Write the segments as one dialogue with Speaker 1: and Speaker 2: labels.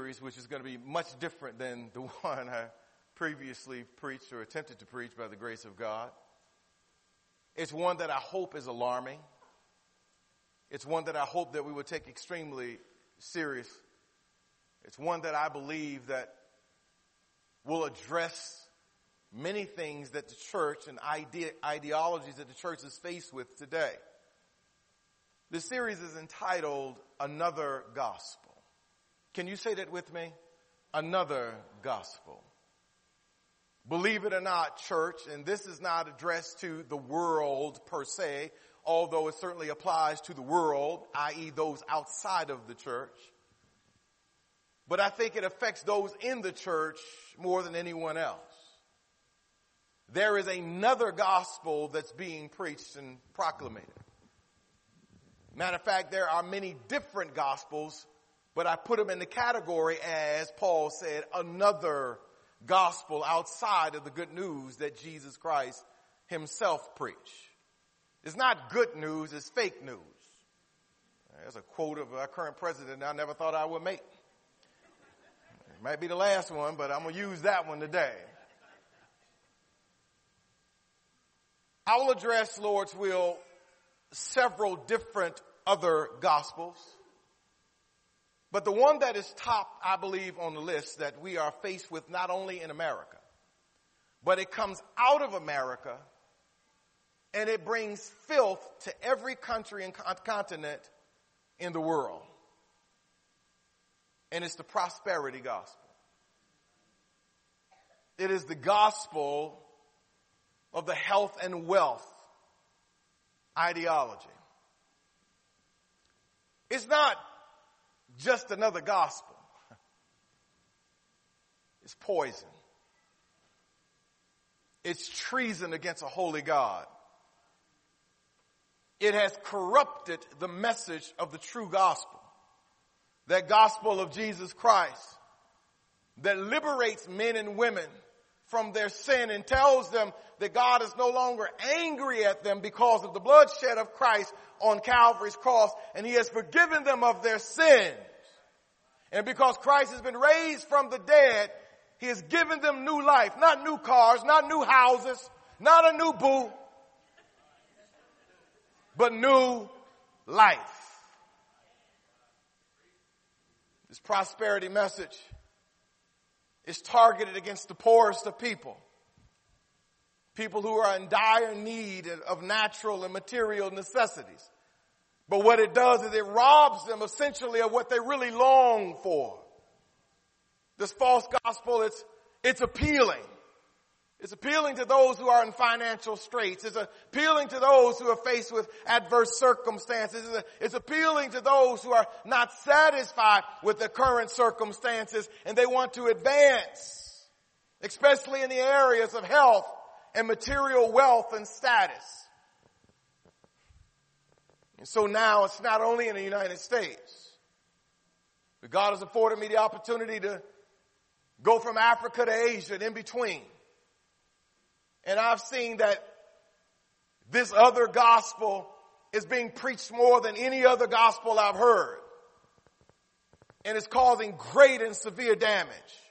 Speaker 1: series, which is going to be much different than the one I previously preached or attempted to preach by the grace of God. It's one that I hope is alarming. It's one that I hope that we would take extremely serious. It's one that I believe that will address many things that the church and ideologies that the church is faced with today. This series is entitled Another Gospel. Can you say that with me? Another Gospel. Believe it or not, church, and this is not addressed to the world per se, although it certainly applies to the world, i.e. those outside of the church. But I think it affects those in the church more than anyone else. There is another gospel that's being preached and proclamated. Matter of fact, there are many different gospels, but I put them in the category, as Paul said, another gospel outside of the good news that Jesus Christ himself preached. It's not good news, it's fake news. There's a quote of our current president I never thought I would make. It might be the last one, but I'm going to use that one today. I will address, Lord's will, several different other gospels. But the one that is top, I believe, on the list that we are faced with not only in America, but it comes out of America and it brings filth to every country and continent in the world. And it's the prosperity gospel. It is the gospel of the health and wealth ideology. It's not just another gospel. It's poison. It's treason against a holy God. It has corrupted the message of the true gospel. That gospel of Jesus Christ that liberates men and women from their sin and tells them that God is no longer angry at them because of the bloodshed of Christ on Calvary's cross, and he has forgiven them of their sins. And because Christ has been raised from the dead, he has given them new life, not new cars, not new houses, not a new boo, but new life. This prosperity message is targeted against the poorest of people. People who are in dire need of natural and material necessities. But what it does is it robs them essentially of what they really long for. This false gospel, it's appealing. It's appealing to those who are in financial straits. It's appealing to those who are faced with adverse circumstances. It's appealing to those who are not satisfied with the current circumstances and they want to advance, especially in the areas of health and material wealth and status. And so now it's not only in the United States, but God has afforded me the opportunity to go from Africa to Asia and in between. And I've seen that this other gospel is being preached more than any other gospel I've heard. And it's causing great and severe damage.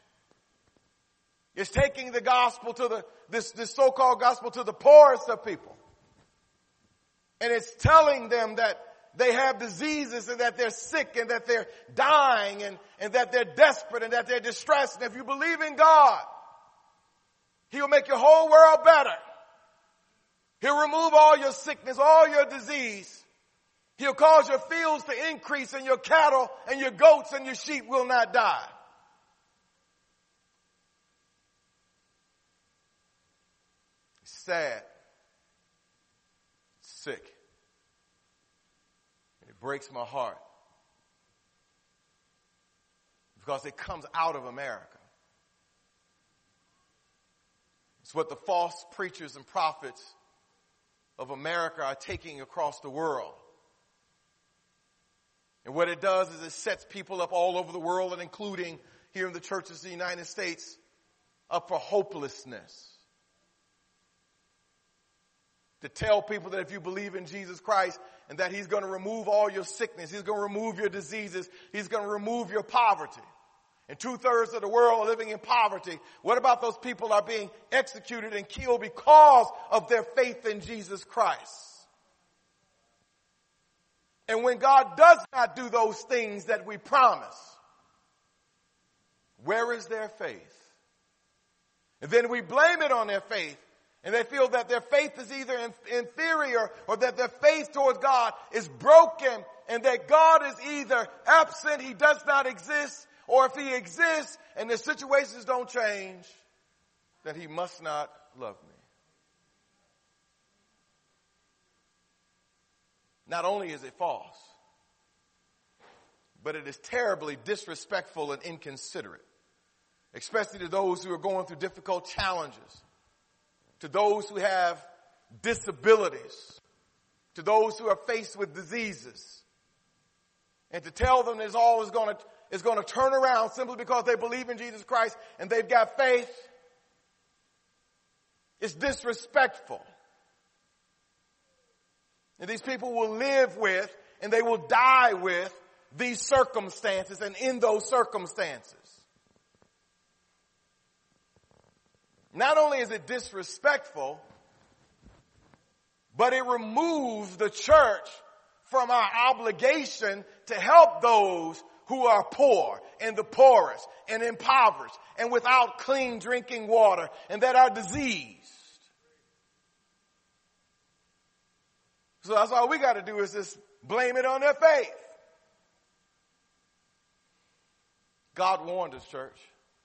Speaker 1: It's taking the gospel to this so-called gospel to the poorest of people. And it's telling them that they have diseases and that they're sick and that they're dying and that they're desperate and that they're distressed. And if you believe in God, he'll make your whole world better. He'll remove all your sickness, all your disease. He'll cause your fields to increase and your cattle and your goats and your sheep will not die. It's sad. It's sick. And it breaks my heart. Because it comes out of America. It's what the false preachers and prophets of America are taking across the world. And what it does is it sets people up all over the world and including here in the churches of the United States up for hopelessness. To tell people that if you believe in Jesus Christ and that he's going to remove all your sickness, he's going to remove your diseases, he's going to remove your poverty. And 2/3 of the world are living in poverty. What about those people are being executed and killed because of their faith in Jesus Christ? And when God does not do those things that we promise, where is their faith? And then we blame it on their faith. And they feel that their faith is either inferior or that their faith towards God is broken and that God is either absent, he does not exist, or if he exists and the situations don't change, then he must not love me. Not only is it false, but it is terribly disrespectful and inconsiderate, especially to those who are going through difficult challenges, to those who have disabilities, to those who are faced with diseases, and to tell them it's always going to turn around simply because they believe in Jesus Christ and they've got faith. It's disrespectful. And these people will live with and they will die with these circumstances and in those circumstances. Not only is it disrespectful, but it removes the church from our obligation to help those who are poor and the poorest and impoverished and without clean drinking water and that are diseased. So that's all we got to do is just blame it on their faith. God warned us, church.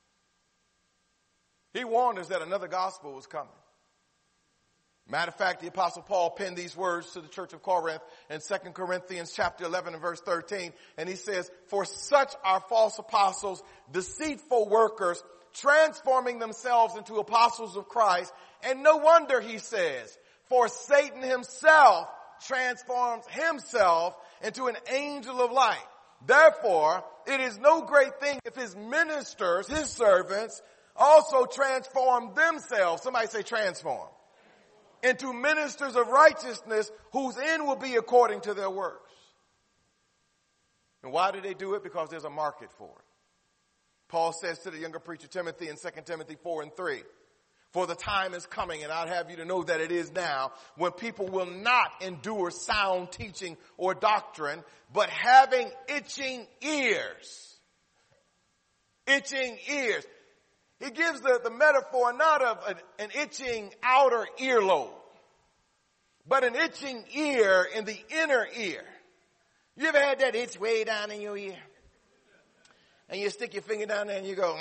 Speaker 1: He warned us that another gospel was coming. Matter of fact, the Apostle Paul penned these words to the church of Corinth in 2 Corinthians chapter 11 and verse 13. And he says, "For such are false apostles, deceitful workers, transforming themselves into apostles of Christ. And no wonder," he says, "for Satan himself transforms himself into an angel of light. Therefore, it is no great thing if his ministers, his servants, also transform themselves," somebody say transform, "into ministers of righteousness whose end will be according to their works." And why do they do it? Because there's a market for it. Paul says to the younger preacher Timothy in 2 Timothy 4 and 3, "For the time is coming," and I'd have you to know that it is now, "when people will not endure sound teaching or doctrine, but having itching ears." Itching ears. He gives the metaphor not of an itching outer earlobe, but an itching ear in the inner ear. You ever had that itch way down in your ear? And you stick your finger down there and you go,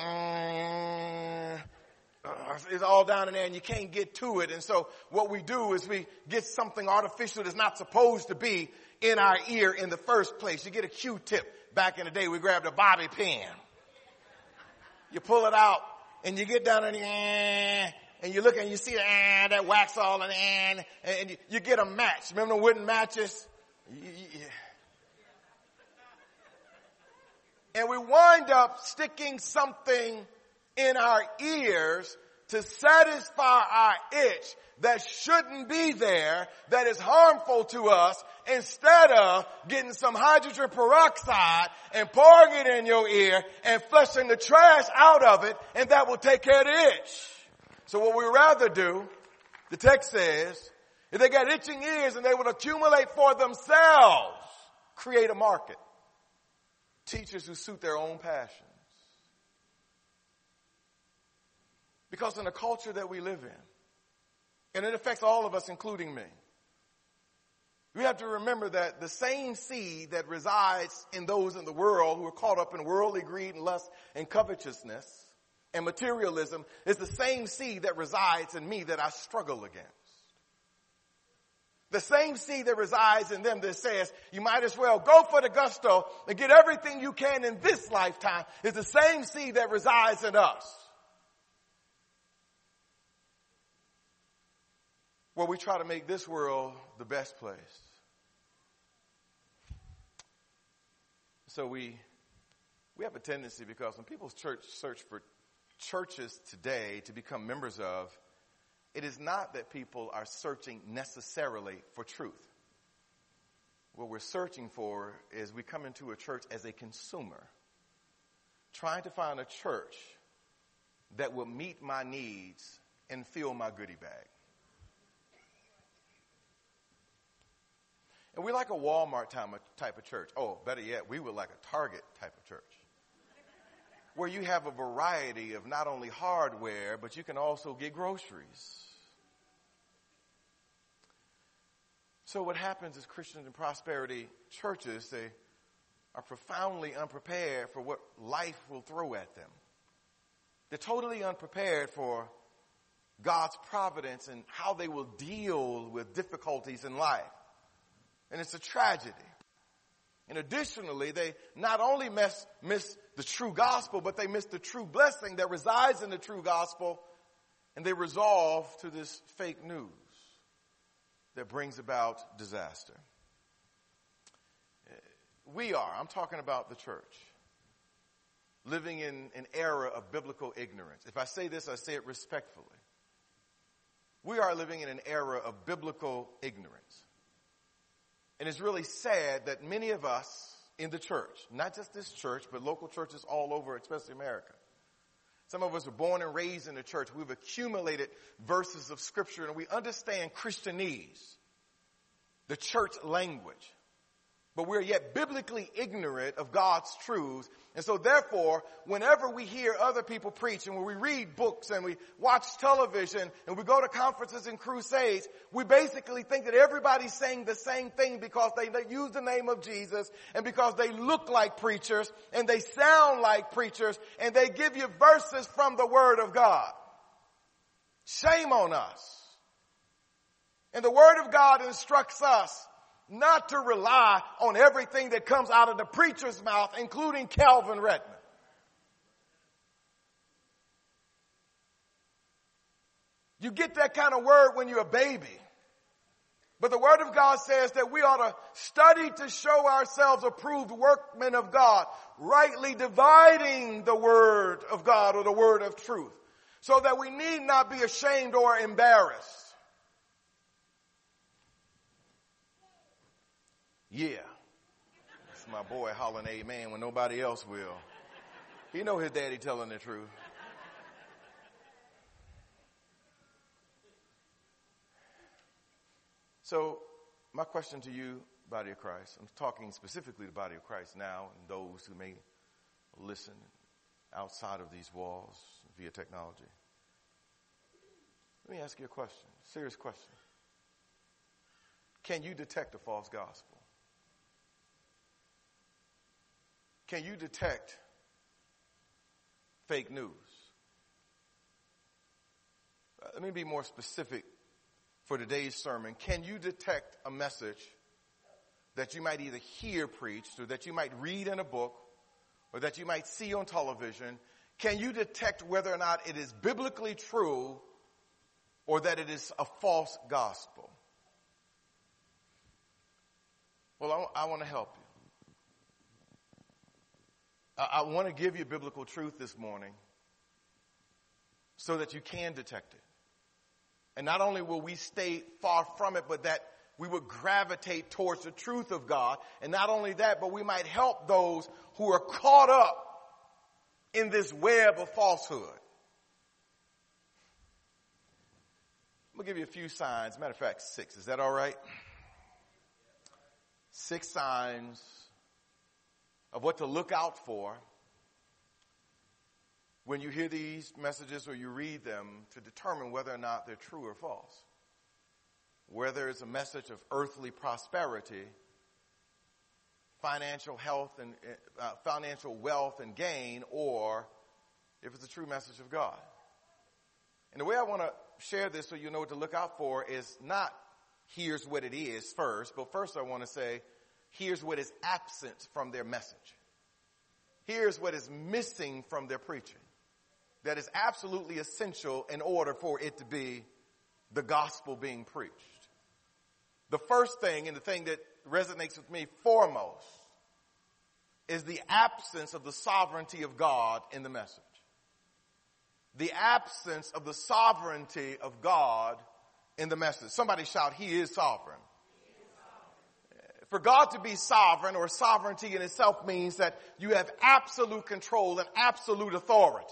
Speaker 1: it's all down in there and you can't get to it. And so what we do is we get something artificial that's not supposed to be in our ear in the first place. You get a Q-tip. Back in the day, we grabbed a bobby pin. You pull it out and you get down in the and you look and you see that wax all in the and you get a match. Remember the wooden matches? And we wind up sticking something in our ears to satisfy our itch that shouldn't be there, that is harmful to us, instead of getting some hydrogen peroxide and pouring it in your ear and flushing the trash out of it, and that will take care of the itch. So what we rather do, the text says, if they got itching ears and they would accumulate for themselves, create a market. Teachers who suit their own passions. Because in the culture that we live in, and it affects all of us, including me, we have to remember that the same seed that resides in those in the world who are caught up in worldly greed and lust and covetousness and materialism is the same seed that resides in me that I struggle against. The same seed that resides in them that says you might as well go for the gusto and get everything you can in this lifetime is the same seed that resides in us. Where we try to make this world the best place. So we have a tendency, because when people search for churches today to become members of, it is not that people are searching necessarily for truth. What we're searching for is we come into a church as a consumer. trying to find a church that will meet my needs and fill my goodie bag. And we like a Walmart type of church. Oh, better yet, we would like a Target type of church, where you have a variety of not only hardware, but you can also get groceries. So what happens is Christians in prosperity churches, they are profoundly unprepared for what life will throw at them. They're totally unprepared for God's providence and how they will deal with difficulties in life. And it's a tragedy. And additionally, they not only miss the true gospel, but they miss the true blessing that resides in the true gospel, and they resolve to this fake news that brings about disaster. I'm talking about the church, living in an era of biblical ignorance. If I say this, I say it respectfully. We are living in an era of biblical ignorance. And it's really sad that many of us in the church, not just this church, but local churches all over, especially America. Some of us are born and raised in the church. We've accumulated verses of scripture and we understand Christianese, the church language. But we're yet biblically ignorant of God's truths. And so therefore, whenever we hear other people preach and when we read books and we watch television and we go to conferences and crusades, we basically think that everybody's saying the same thing because they use the name of Jesus and because they look like preachers and they sound like preachers and they give you verses from the Word of God. Shame on us. And the Word of God instructs us not to rely on everything that comes out of the preacher's mouth, including Calvin Redmond. You get that kind of word when you're a baby. But the Word of God says that we ought to study to show ourselves approved workmen of God, rightly dividing the Word of God or the Word of truth, so that we need not be ashamed or embarrassed. Yeah. That's my boy hollering amen when nobody else will. He know his daddy telling the truth. So my question to you, body of Christ, I'm talking specifically to the body of Christ now and those who may listen outside of these walls via technology. Let me ask you a question, serious question. Can you detect a false gospel? Can you detect fake news? Let me be more specific for today's sermon. Can you detect a message that you might either hear preached or that you might read in a book or that you might see on television? Can you detect whether or not it is biblically true or that it is a false gospel? Well, I want to help you. I want to give you biblical truth this morning so that you can detect it. And not only will we stay far from it, but that we would gravitate towards the truth of God. And not only that, but we might help those who are caught up in this web of falsehood. I'm going to give you a few signs. Matter of fact, 6. Is that all right? 6 signs of what to look out for when you hear these messages or you read them to determine whether or not they're true or false. Whether it's a message of earthly prosperity, financial health and financial wealth and gain, or if it's a true message of God. And the way I want to share this so you know what to look out for is not here's what it is first, but first I want to say here's what is absent from their message. Here's what is missing from their preaching that is absolutely essential in order for it to be the gospel being preached. The first thing, and the thing that resonates with me foremost, is the absence of the sovereignty of God in the message. The absence of the sovereignty of God in the message. Somebody shout, He is sovereign. For God to be sovereign, or sovereignty in itself, means that you have absolute control and absolute authority.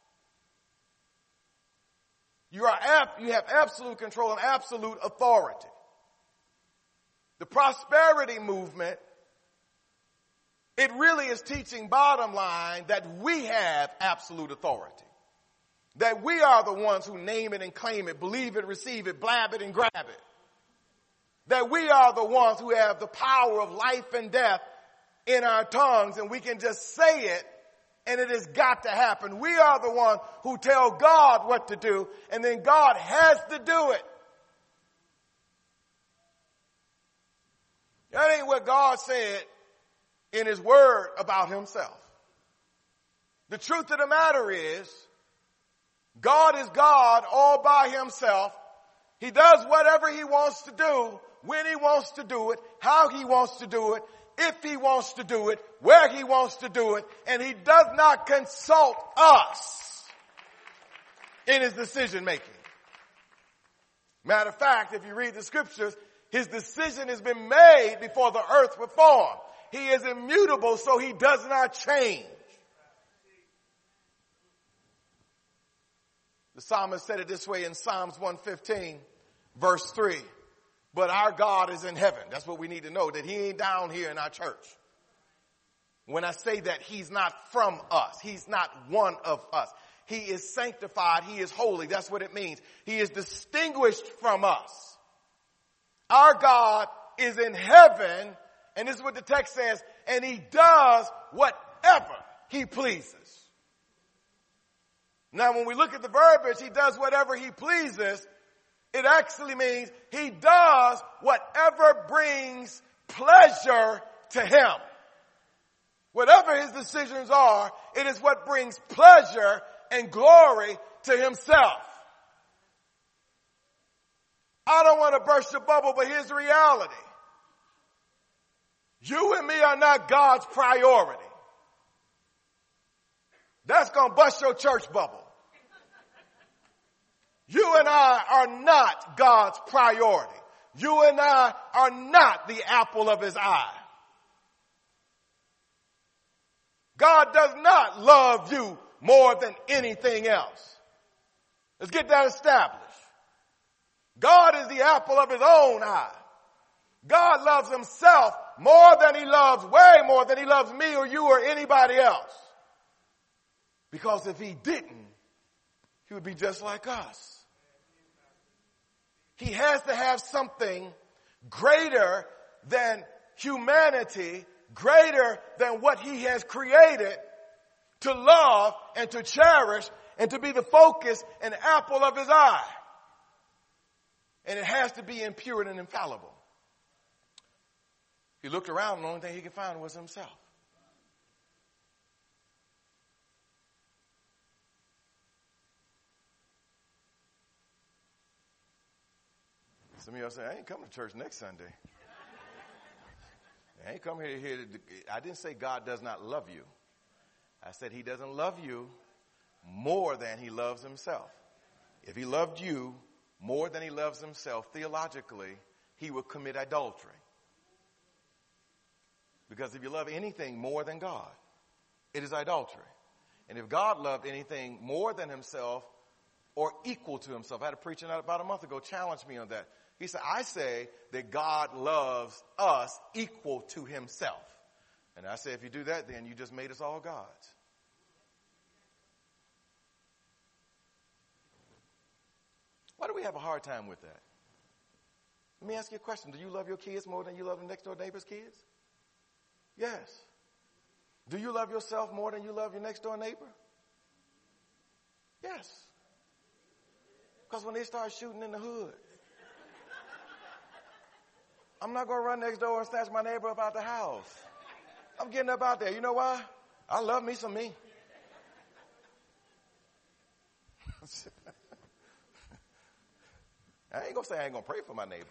Speaker 1: You have absolute control and absolute authority. The prosperity movement, it really is teaching, bottom line, that we have absolute authority. That we are the ones who name it and claim it, believe it, receive it, blab it and grab it. That we are the ones who have the power of life and death in our tongues, and we can just say it and it has got to happen. We are the ones who tell God what to do, and then God has to do it. That ain't what God said in his word about himself. The truth of the matter is, God is God all by himself. He does whatever he wants to do, when he wants to do it, how he wants to do it, if he wants to do it, where he wants to do it, and he does not consult us in his decision making. Matter of fact, if you read the scriptures, his decision has been made before the earth was formed. He is immutable, so he does not change. The psalmist said it this way in Psalms 115, verse 3. But our God is in heaven. That's what we need to know, that he ain't down here in our church. When I say that, he's not from us. He's not one of us. He is sanctified. He is holy. That's what it means. He is distinguished from us. Our God is in heaven, and this is what the text says, and he does whatever he pleases. Now, when we look at the verbiage, he does whatever he pleases, it actually means he does whatever brings pleasure to him. Whatever his decisions are, it is what brings pleasure and glory to himself. I don't want to burst your bubble, but here's the reality. You and me are not God's priority. That's going to bust your church bubble. You and I are not God's priority. You and I are not the apple of his eye. God does not love you more than anything else. Let's get that established. God is the apple of his own eye. God loves himself more than he loves, way more than he loves me or you or anybody else. Because if he didn't, he would be just like us. He has to have something greater than humanity, greater than what he has created to love and to cherish and to be the focus and apple of his eye. And it has to be impure and infallible. He looked around and the only thing he could find was himself. Some of y'all say, I ain't coming to church next Sunday. I ain't coming here I didn't say God does not love you. I said he doesn't love you more than he loves himself. If he loved you more than he loves himself, theologically, he would commit adultery. Because if you love anything more than God, it is adultery. And if God loved anything more than himself or equal to himself, I had a preacher about a month ago challenge me on that. He said, I say that God loves us equal to himself. And I said, if you do that, then you just made us all gods. Why do we have a hard time with that? Let me ask you a question. Do you love your kids more than you love the next door neighbor's kids? Yes. Do you love yourself more than you love your next door neighbor? Yes. Because when they start shooting in the hood, I'm not going to run next door and snatch my neighbor up out the house. I'm getting up out there. You know why? I love me some me. I ain't going to say I ain't going to pray for my neighbor.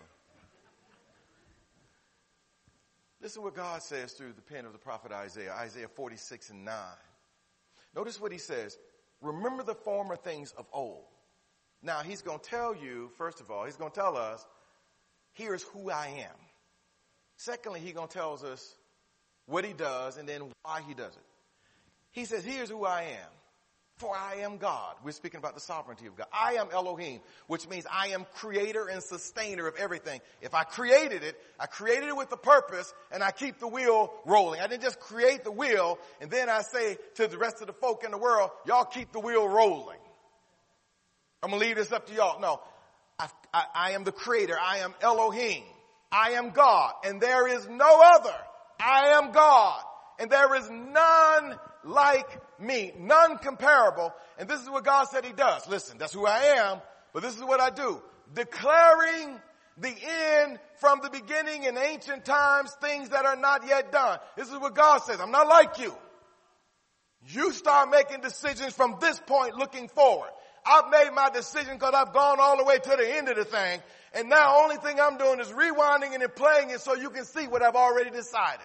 Speaker 1: Listen what God says through the pen of the prophet Isaiah, Isaiah 46:9. Notice what he says. Remember the former things of old. Now he's going to tell you, first of all, he's going to tell us, here's who I am. Secondly, he going to tell us what he does and then why he does it. He says, here's who I am. For I am God. We're speaking about the sovereignty of God. I am Elohim, which means I am creator and sustainer of everything. If I created it with a purpose, and I keep the wheel rolling. I didn't just create the wheel and then I say to the rest of the folk in the world, y'all keep the wheel rolling. I'm going to leave this up to y'all. No, I am the creator. I am Elohim. I am God, and there is no other. I am God, and there is none like me, none comparable. And this is what God said he does. Listen, that's who I am, but this is what I do. Declaring the end from the beginning in ancient times, things that are not yet done. This is what God says. I'm not like you. You start making decisions from this point looking forward. I've made my decision because I've gone all the way to the end of the thing. And now only thing I'm doing is rewinding it and playing it so you can see what I've already decided.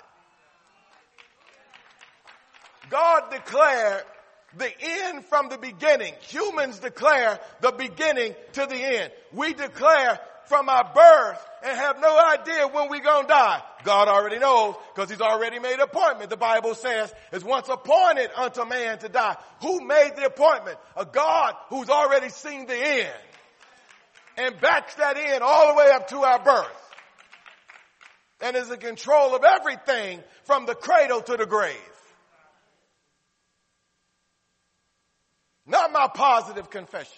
Speaker 1: God declared the end from the beginning. Humans declare the beginning to the end. We declare from our birth and have no idea when we're going to die. God already knows because he's already made an appointment. The Bible says it's once appointed unto man to die. Who made the appointment? A God who's already seen the end and backs that end all the way up to our birth and is in control of everything from the cradle to the grave. Not my positive confession.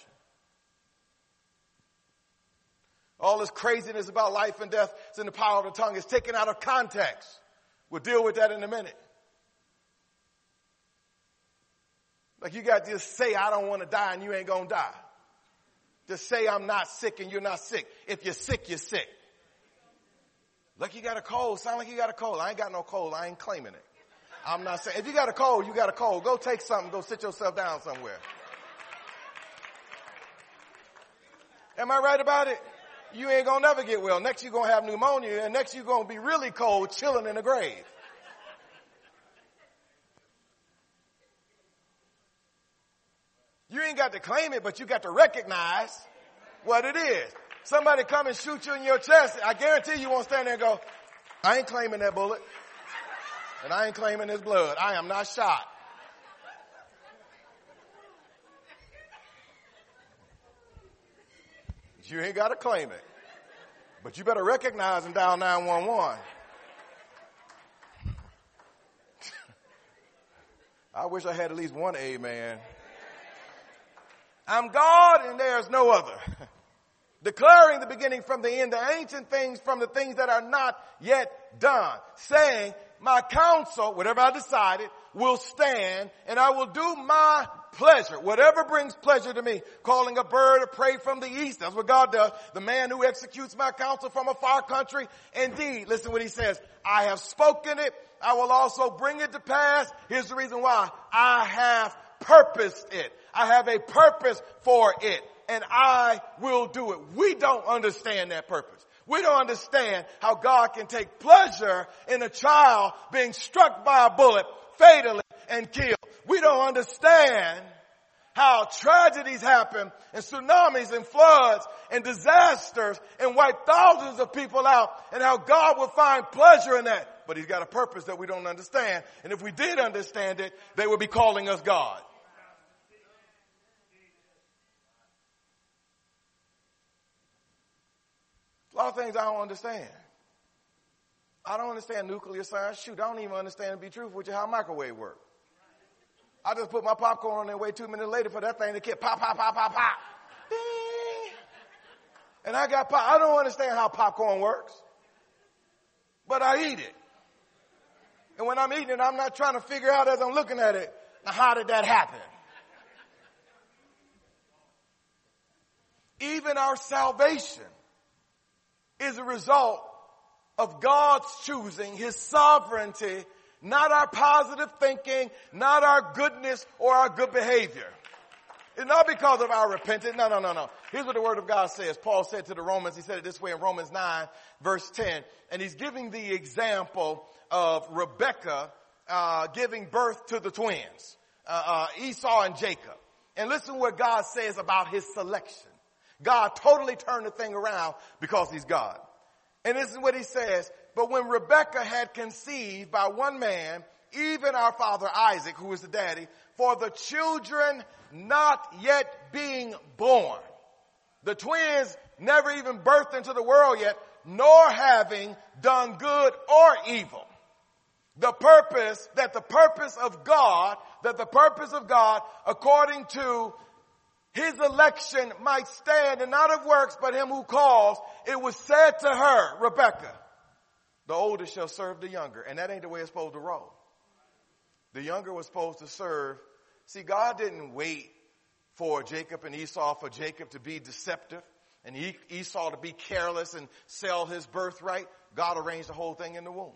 Speaker 1: All this craziness about life and death is in the power of the tongue. It's taken out of context. We'll deal with that in a minute. Like you got to just say, I don't want to die, and you ain't going to die. Just say I'm not sick and you're not sick. If you're sick, you're sick. Like you got a cold. Sound like you got a cold. I ain't got no cold. I ain't claiming it. I'm not saying. If you got a cold, you got a cold. Go take something. Go sit yourself down somewhere. Am I right about it? You ain't going to never get well. Next you're going to have pneumonia, and next you're going to be really cold, chilling in the grave. You ain't got to claim it, but you got to recognize what it is. Somebody come and shoot you in your chest. I guarantee you won't stand there and go, I ain't claiming that bullet. And I ain't claiming this blood. I am not shot. You ain't got to claim it. But you better recognize and dial 911. I wish I had at least one amen. I'm God and there's no other. Declaring the beginning from the end, the ancient things from the things that are not yet done. Saying, my counsel, whatever I decided, will stand and I will do my pleasure. Whatever brings pleasure to me. Calling a bird of prey from the east. That's what God does. The man who executes my counsel from a far country. Indeed, listen what he says. I have spoken it. I will also bring it to pass. Here's the reason why. I have purposed it. I have a purpose for it. And I will do it. We don't understand that purpose. We don't understand how God can take pleasure in a child being struck by a bullet fatally and killed. We don't understand how tragedies happen and tsunamis and floods and disasters and wipe thousands of people out and how God will find pleasure in that. But he's got a purpose that we don't understand. And if we did understand it, they would be calling us God. A lot of things I don't understand. I don't understand nuclear science. Shoot, I don't even understand, to be truthful with you, how a microwave works. I just put my popcorn on there, wait 2 minutes later for that thing to keep pop, pop, pop, pop, pop. Ding. And I got pop. I don't understand how popcorn works. But I eat it. And when I'm eating it, I'm not trying to figure out as I'm looking at it, now how did that happen? Even our salvation is a result of God's choosing, his sovereignty, not our positive thinking, not our goodness or our good behavior. It's not because of our repentance. No. Here's what the word of God says. Paul said to the Romans, he said it this way in Romans 9, verse 10. And he's giving the example of Rebekah giving birth to the twins, Esau and Jacob. And listen what God says about his selection. God totally turned the thing around because he's God. And this is what he says. But when Rebekah had conceived by one man, even our father Isaac, who is the daddy, for the children not yet being born, the twins never even birthed into the world yet, nor having done good or evil. The purpose of God, according to his election might stand, and not of works, but him who calls, it was said to her, Rebekah, the older shall serve the younger. And that ain't the way it's supposed to roll. The younger was supposed to serve. See, God didn't wait for Jacob and Esau, for Jacob to be deceptive and Esau to be careless and sell his birthright. God arranged the whole thing in the womb.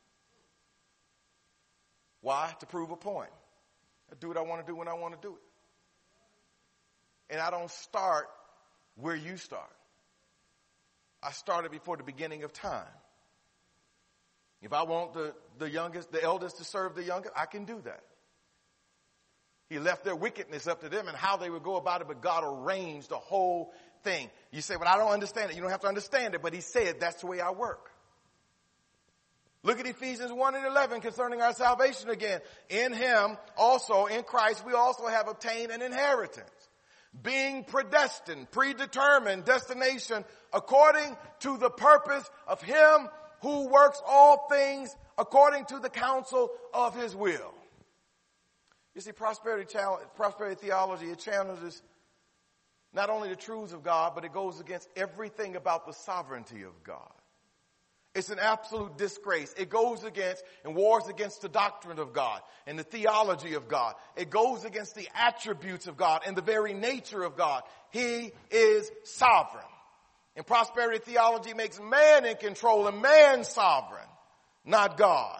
Speaker 1: Why? To prove a point. I do what I want to do when I want to do it. And I don't start where you start. I started before the beginning of time. If I want the eldest to serve the youngest, I can do that. He left their wickedness up to them and how they would go about it, but God arranged the whole thing. You say, well, I don't understand it. You don't have to understand it, but he said that's the way I work. Look at Ephesians 1:11 concerning our salvation again. In him also, in Christ, we also have obtained an inheritance, being predestined, predetermined destination according to the purpose of him who works all things according to the counsel of his will. You see, prosperity theology, it challenges not only the truths of God, but it goes against everything about the sovereignty of God. It's an absolute disgrace. It goes against and wars against the doctrine of God and the theology of God. It goes against the attributes of God and the very nature of God. He is sovereign. And prosperity theology makes man in control and man sovereign, not God.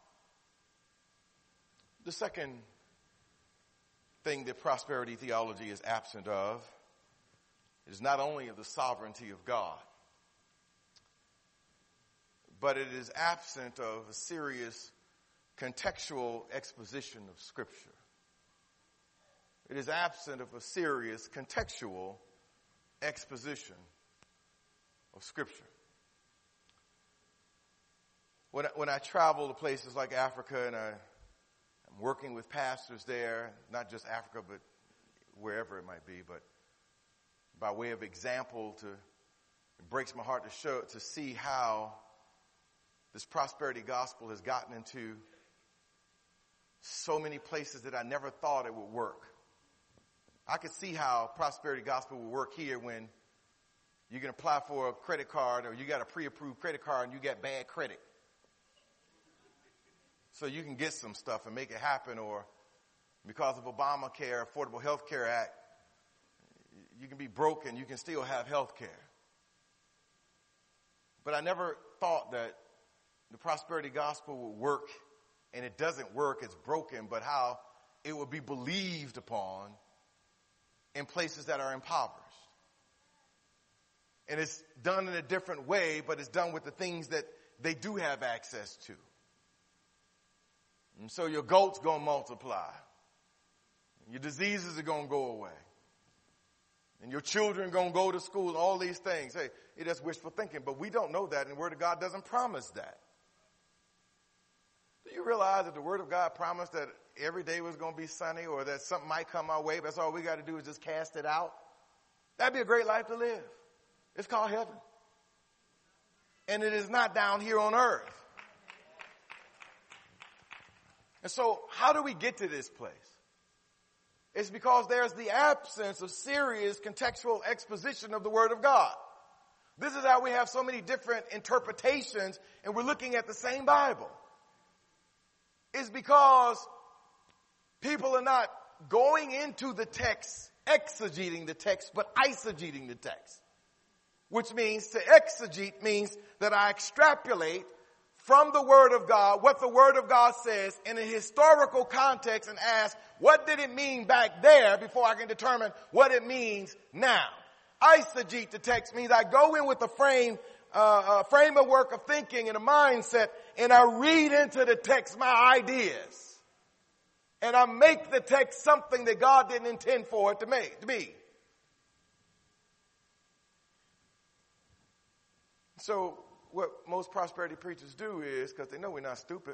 Speaker 1: The second thing that prosperity theology is absent of is not only of the sovereignty of God, but it is absent of a serious contextual exposition of Scripture. It is absent of a serious contextual exposition of Scripture. When I travel to places like Africa and I'm working with pastors there, not just Africa, but wherever it might be, but by way of example, it breaks my heart to see how this prosperity gospel has gotten into so many places that I never thought it would work. I could see how prosperity gospel would work here when you can apply for a credit card or you got a pre-approved credit card and you got bad credit. So you can get some stuff and make it happen, or because of Obamacare, Affordable Health Care Act, you can be broke and you can still have health care. But I never thought that the prosperity gospel would work, and it doesn't work, it's broken, but how it would be believed upon in places that are impoverished. And it's done in a different way, but it's done with the things that they do have access to. And so your goat's going to multiply. Your diseases are going to go away. And your children are going to go to school and all these things. Hey, that's wishful thinking, but we don't know that, and the Word of God doesn't promise that. Do you realize that the Word of God promised that every day was going to be sunny, or that something might come our way, but that's all we got to do is just cast it out? That'd be a great life to live. It's called heaven. And it is not down here on earth. And so how do we get to this place? It's because there's the absence of serious contextual exposition of the Word of God. This is how we have so many different interpretations and we're looking at the same Bible. It's because people are not going into the text, exegeting the text, but eisegeting the text. Which means to exegete means that I extrapolate from the Word of God what the Word of God says in a historical context and ask, what did it mean back there before I can determine what it means now? Eisegete the text means I go in with a framework of thinking and a mindset, and I read into the text my ideas. And I make the text something that God didn't intend for it to be. So what most prosperity preachers do is, because they know we're not stupid,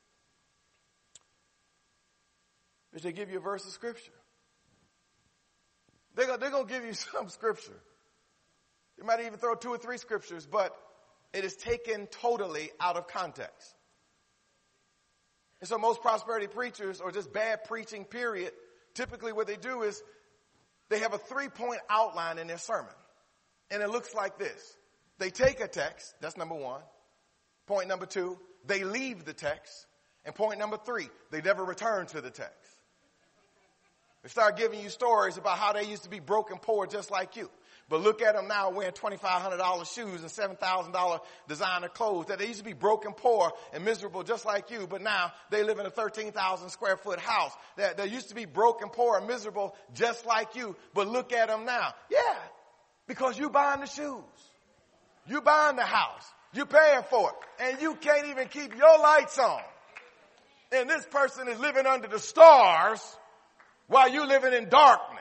Speaker 1: is they give you a verse of scripture. They're going to give you some scripture. They might even throw 2 or 3 scriptures, but it is taken totally out of context. And so most prosperity preachers, or just bad preaching, period, typically what they do is they have a 3-point outline in their sermon. And it looks like this. They take a text, that's number 1. Point number 2, they leave the text. And point number 3, they never return to the text. They start giving you stories about how they used to be broke and poor just like you. But look at them now wearing $2,500 shoes and $7,000 designer clothes. That they used to be broke and poor and miserable just like you, but now they live in a 13,000 square foot house. That they used to be broke and poor and miserable just like you, but look at them now. Yeah, because you buying the shoes. You buying the house. You paying for it. And you can't even keep your lights on. And this person is living under the stars while you living in darkness.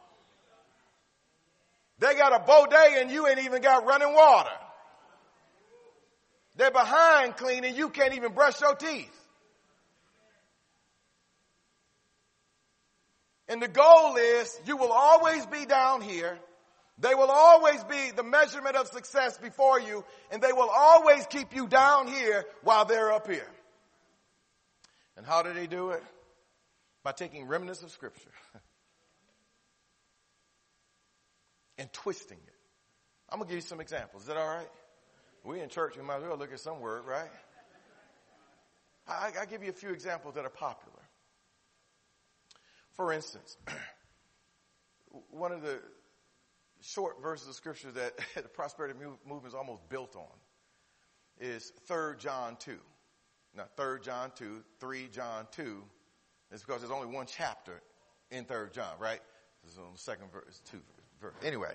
Speaker 1: They got a bidet and you ain't even got running water. They're behind cleaning. You can't even brush your teeth. And the goal is you will always be down here. They will always be the measurement of success before you. And they will always keep you down here while they're up here. And how do they do it? By taking remnants of scripture and twisting it. I'm going to give you some examples. Is that all right? We're in church. We might as well look at some word, right? I'll give you a few examples that are popular. For instance, one of the short verses of scripture that the prosperity movement is almost built on is 3 John 2. Now, 3 John 2, 3 John 2, is because there's only one chapter in 3 John, right? This is on the second verse, 2 verse. Anyway,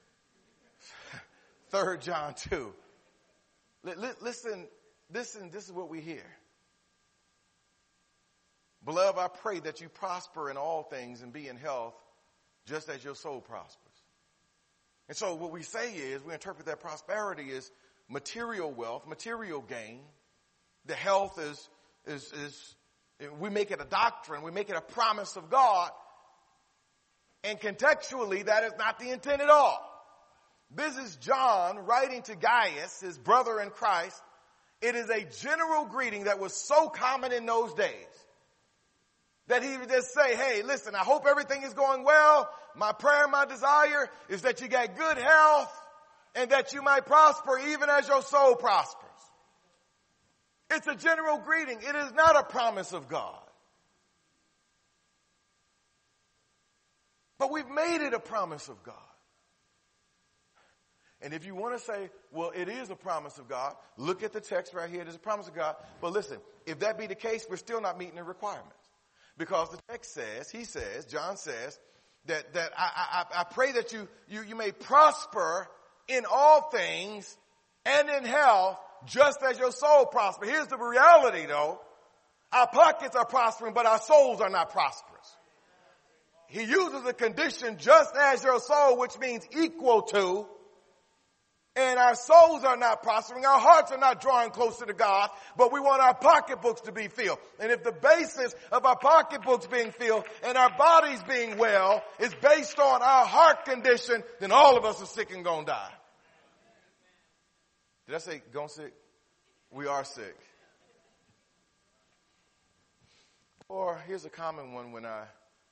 Speaker 1: 3 John 2. Listen, this is what we hear. Beloved, I pray that you prosper in all things and be in health just as your soul prospers. And so what we say is, we interpret that prosperity as material wealth, material gain. The health is we make it a doctrine, we make it a promise of God. And contextually, that is not the intent at all. This is John writing to Gaius, his brother in Christ. It is a general greeting that was so common in those days that he would just say, hey, listen, I hope everything is going well. My prayer, my desire is that you get good health and that you might prosper even as your soul prospers. It's a general greeting. It is not a promise of God. But we've made it a promise of God. And if you want to say, well, it is a promise of God, look at the text right here. It is a promise of God. But listen, if that be the case, we're still not meeting the requirements. Because the text says, John says, that I pray that you may prosper in all things and in health just as your soul prospers. Here's the reality though. Our pockets are prospering, but our souls are not prosperous. He uses the condition just as your soul, which means equal to. And our souls are not prospering. Our hearts are not drawing closer to God, but we want our pocketbooks to be filled. And if the basis of our pocketbooks being filled and our bodies being well is based on our heart condition, then all of us are sick and gonna die. Did I say gone sick? We are sick. Or here's a common one when I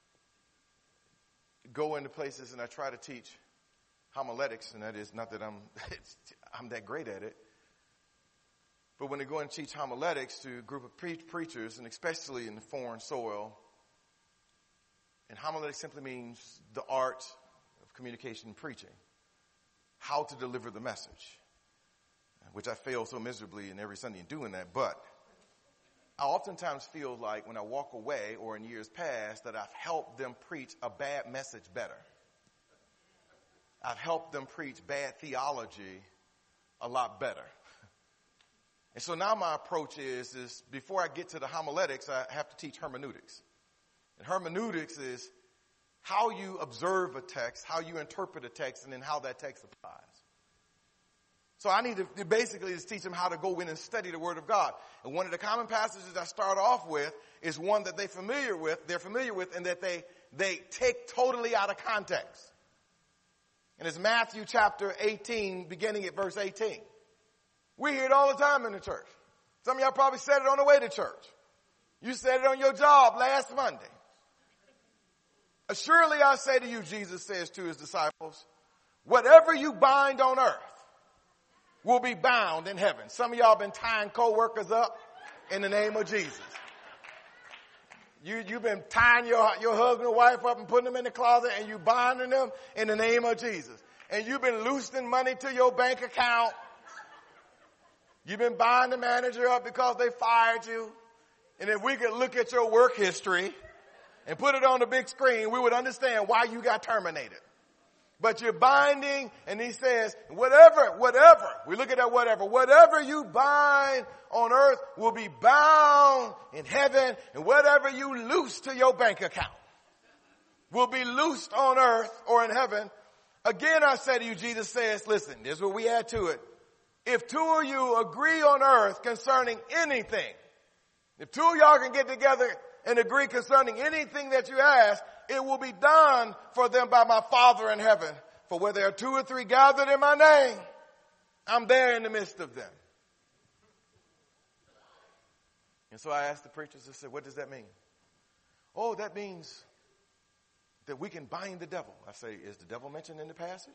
Speaker 1: go into places and I try to teach homiletics, and that is not that I'm that great at it. But when they go and teach homiletics to a group of preachers, and especially in the foreign soil, and homiletics simply means the art of communication and preaching, how to deliver the message, which I fail so miserably in every Sunday in doing that. But I oftentimes feel like when I walk away or in years past that I've helped them preach a bad message better. I've helped them preach bad theology a lot better. And so now my approach is before I get to the homiletics, I have to teach hermeneutics. And hermeneutics is how you observe a text, how you interpret a text, and then how that text applies. So I need to basically just teach them how to go in and study the Word of God. And one of the common passages I start off with is one that they're familiar with, and that they take totally out of context. And it's Matthew chapter 18, beginning at verse 18. We hear it all the time in the church. Some of y'all probably said it on the way to church. You said it on your job last Monday. Surely I say to you, Jesus says to his disciples, whatever you bind on earth will be bound in heaven. Some of y'all been tying co-workers up in the name of Jesus. You've been tying your husband or wife up and putting them in the closet, and you binding them in the name of Jesus. And you've been loosening money to your bank account. You've been binding the manager up because they fired you. And if we could look at your work history and put it on the big screen, we would understand why you got terminated. But you're binding, and he says, whatever, we look at that whatever you bind on earth will be bound in heaven, and whatever you loose to your bank account will be loosed on earth or in heaven. Again, I say to you, Jesus says, listen, this is what we add to it. If two of you agree on earth concerning anything, if two of y'all can get together and agree concerning anything that you ask, it will be done for them by my Father in heaven. For where there are two or three gathered in my name, I'm there in the midst of them. And so I asked the preachers, I said, what does that mean? Oh, that means that we can bind the devil. I say, is the devil mentioned in the passage?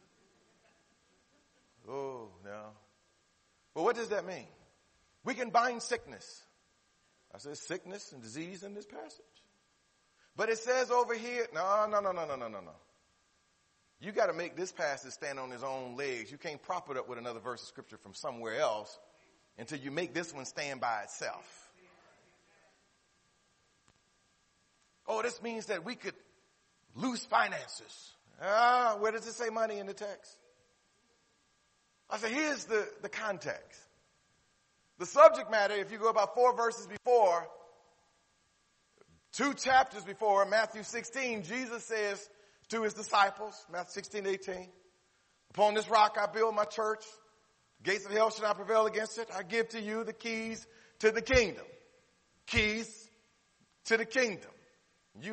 Speaker 1: Oh, no. But what does that mean? We can bind sickness. I said, sickness and disease in this passage? But it says over here, no. You got to make this passage stand on its own legs. You can't prop it up with another verse of scripture from somewhere else until you make this one stand by itself. Oh, this means that we could lose finances. Where does it say money in the text? I said, here's the context. The subject matter, if you go about 4 verses before, 2 chapters before, Matthew 16, Jesus says to his disciples, Matthew 16:18, upon this rock I build my church. The gates of hell shall not prevail against it. I give to you the keys to the kingdom. Keys to the kingdom. You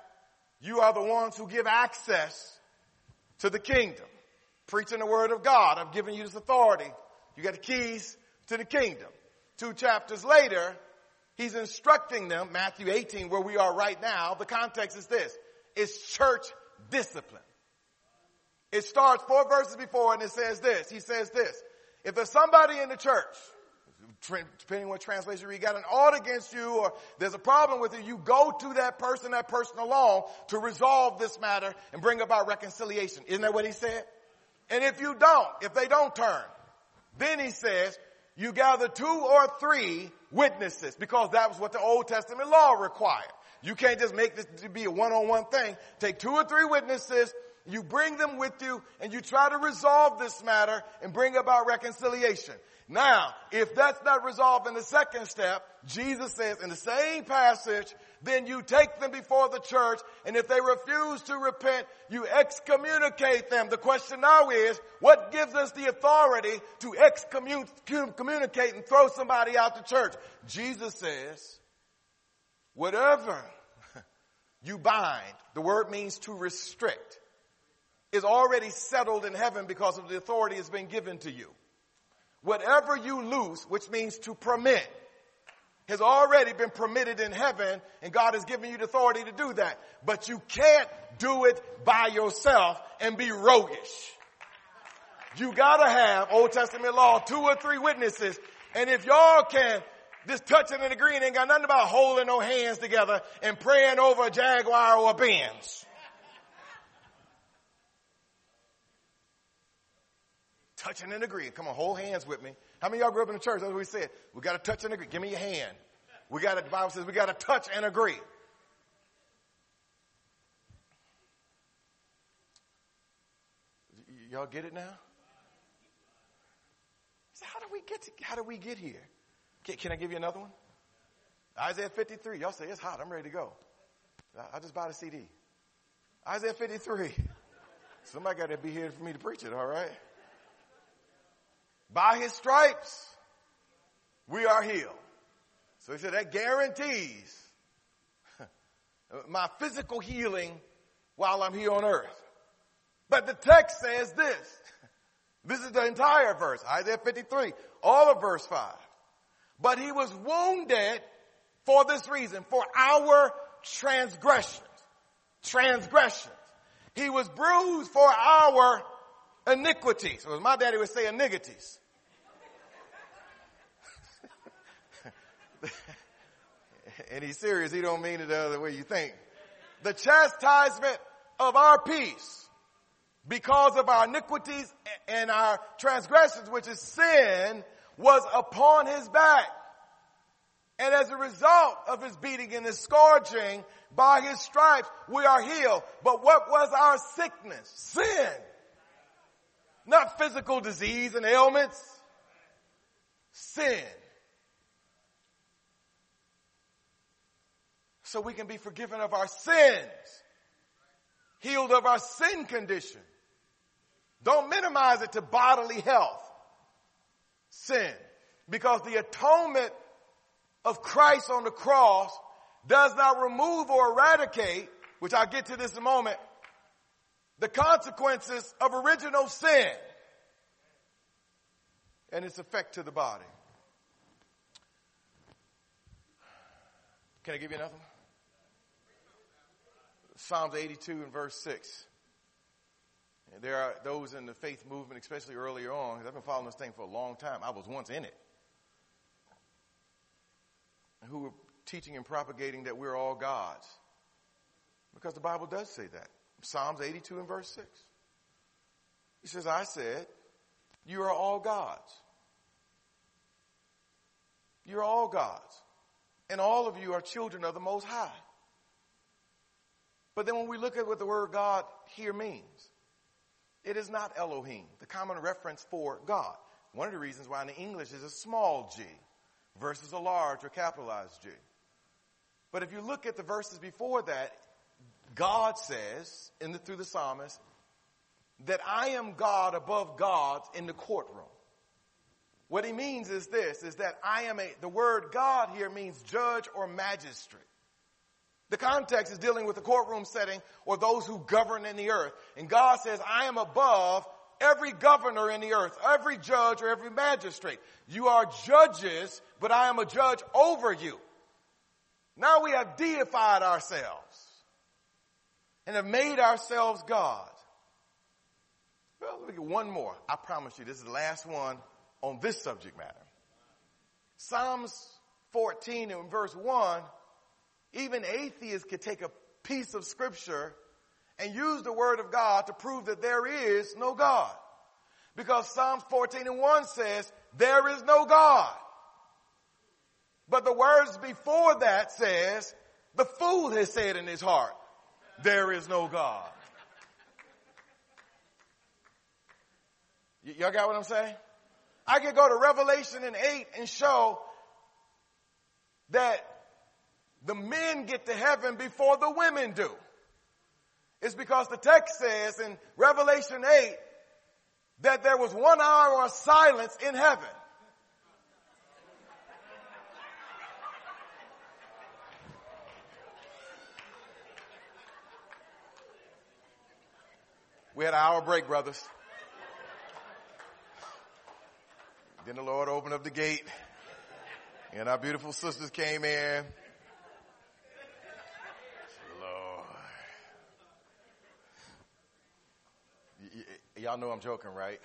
Speaker 1: are the ones who give access to the kingdom. Preaching the word of God. I've given you this authority. You got the keys to the kingdom. 2 chapters later, he's instructing them, Matthew 18, where we are right now. The context is this. It's church discipline. It starts 4 verses before, and it says this. He says this. If there's somebody in the church, depending on what translation you read, got an ought against you, or there's a problem with you, you go to that person alone to resolve this matter and bring about reconciliation. Isn't that what he said? And if they don't turn, then he says, you gather 2 or 3 witnesses, because that was what the Old Testament law required. You can't just make this to be a one-on-one thing. Take 2 or 3 witnesses, you bring them with you, and you try to resolve this matter and bring about reconciliation. Now, if that's not resolved in the second step, Jesus says in the same passage, then you take them before the church, and if they refuse to repent, you excommunicate them. The question now is, what gives us the authority to excommunicate and throw somebody out the church? Jesus says, whatever you bind, the word means to restrict, is already settled in heaven because of the authority that's been given to you. Whatever you loose, which means to permit, has already been permitted in heaven, and God has given you the authority to do that. But you can't do it by yourself and be roguish. You gotta have Old Testament law, 2 or 3 witnesses. And if y'all can just touch it and agree, and ain't got nothing about holding no hands together and praying over a Jaguar or a Benz. Touching and agreeing. Come on, hold hands with me. How many of y'all grew up in the church? That's what we said. We got to touch and agree. Give me your hand. The Bible says we got to touch and agree. Y'all get it now? So how do we get here? Can I give you another one? Isaiah 53. Y'all say it's hot. I'm ready to go. I just bought a CD. Isaiah 53. Somebody got to be here for me to preach it, all right? By his stripes, we are healed. So he said that guarantees my physical healing while I'm here on earth. But the text says this. This is the entire verse, Isaiah 53, all of verse 5. But he was wounded for this reason, for our transgressions. Transgressions. He was bruised for our iniquities. Or as my daddy would say, iniquities. And he's serious. He don't mean it the other way you think. The chastisement of our peace, because of our iniquities and our transgressions, which is sin, was upon his back. And as a result of his beating and his scourging, by his stripes, we are healed. But what was our sickness? Sin. Not physical disease and ailments. Sin. So we can be forgiven of our sins. Healed of our sin condition. Don't minimize it to bodily health. Sin. Because the atonement of Christ on the cross does not remove or eradicate, which I'll get to this in a moment, the consequences of original sin and its effect to the body. Can I give you another one? Psalms 82 and verse 6. And there are those in the faith movement, especially earlier on, because I've been following this thing for a long time. I was once in it. Who were teaching and propagating that we're all gods. Because the Bible does say that. Psalms 82 and verse 6. He says, I said, you are all gods. You're all gods. And all of you are children of the Most High. But then when we look at what the word God here means, it is not Elohim, the common reference for God. One of the reasons why in the English is a small g versus a large or capitalized G. But if you look at the verses before that, God says, through the psalmist, that I am God above gods in the courtroom. What he means is this, is that the word God here means judge or magistrate. The context is dealing with the courtroom setting or those who govern in the earth. And God says, I am above every governor in the earth, every judge or every magistrate. You are judges, but I am a judge over you. Now we have deified ourselves and have made ourselves God. Well, let me get one more. I promise you, this is the last one on this subject matter. Psalms 14 and verse 1, even atheists could take a piece of scripture and use the word of God to prove that there is no God. Because Psalms 14 and 1 says, there is no God. But the words before that says, the fool has said in his heart, there is no God. Y'all got what I'm saying? I could go to Revelation 8 and show that the men get to heaven before the women do. It's because the text says in Revelation 8 that there was 1 hour of silence in heaven. We had an hour break, brothers. Then the Lord opened up the gate and our beautiful sisters came in. Lord. Y'all know I'm joking, right?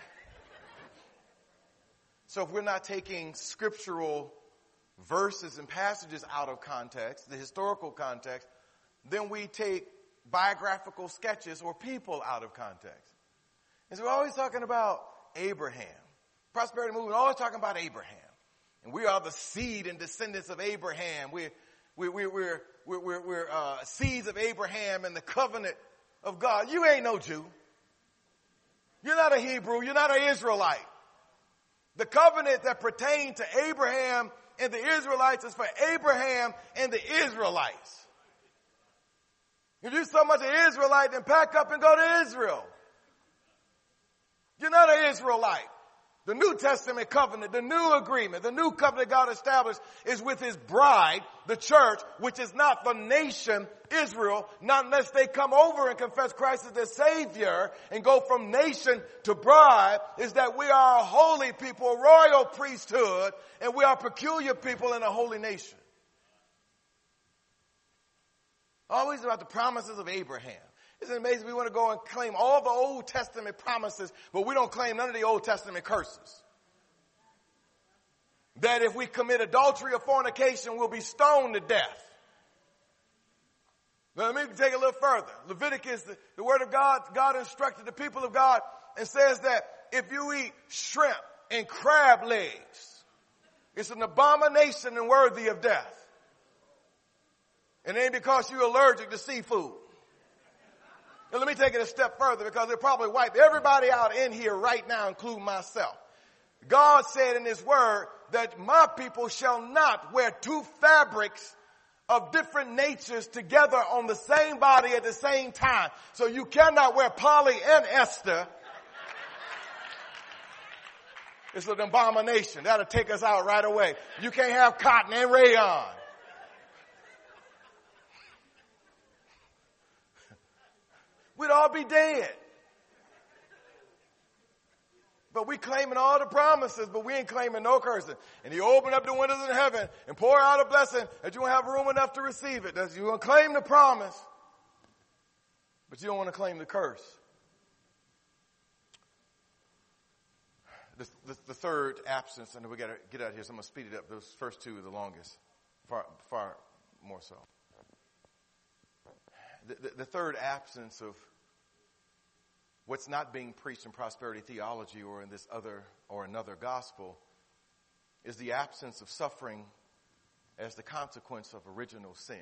Speaker 1: So if we're not taking scriptural verses and passages out of context, the historical context, then we take biographical sketches or people out of context. And so we're always talking about Abraham. Prosperity movement, always talking about Abraham. And we are the seed and descendants of Abraham. We're seeds of Abraham and the covenant of God. You ain't no Jew. You're not a Hebrew. You're not an Israelite. The covenant that pertained to Abraham and the Israelites is for Abraham and the Israelites. If you're so much an Israelite, then pack up and go to Israel. You're not an Israelite. The New Testament covenant, the new agreement, the new covenant God established is with his bride, the church, which is not the nation, Israel, not unless they come over and confess Christ as their Savior and go from nation to bride, is that we are a holy people, a royal priesthood, and we are peculiar people in a holy nation. Always about the promises of Abraham. Isn't it amazing? We want to go and claim all the Old Testament promises, but we don't claim none of the Old Testament curses. That if we commit adultery or fornication, we'll be stoned to death. Now, let me take it a little further. Leviticus, the word of God, God instructed the people of God and says that if you eat shrimp and crab legs, it's an abomination and worthy of death. And it ain't because you're allergic to seafood. Now, let me take it a step further because it'll probably wipe everybody out in here right now, including myself. God said in his word that my people shall not wear two fabrics of different natures together on the same body at the same time. So you cannot wear poly and ester. It's an abomination. That'll take us out right away. You can't have cotton and rayon. We'd all be dead. But we claiming all the promises, but we ain't claiming no cursing. And he opened up the windows in heaven and pour out a blessing that you won't have room enough to receive it. You're going to claim the promise, but you don't want to claim the curse. The third absence, and we got to get out of here, so I'm going to speed it up. Those first two are the longest, far more so. The third absence of what's not being preached in prosperity theology or in this other or another gospel is the absence of suffering as the consequence of original sin.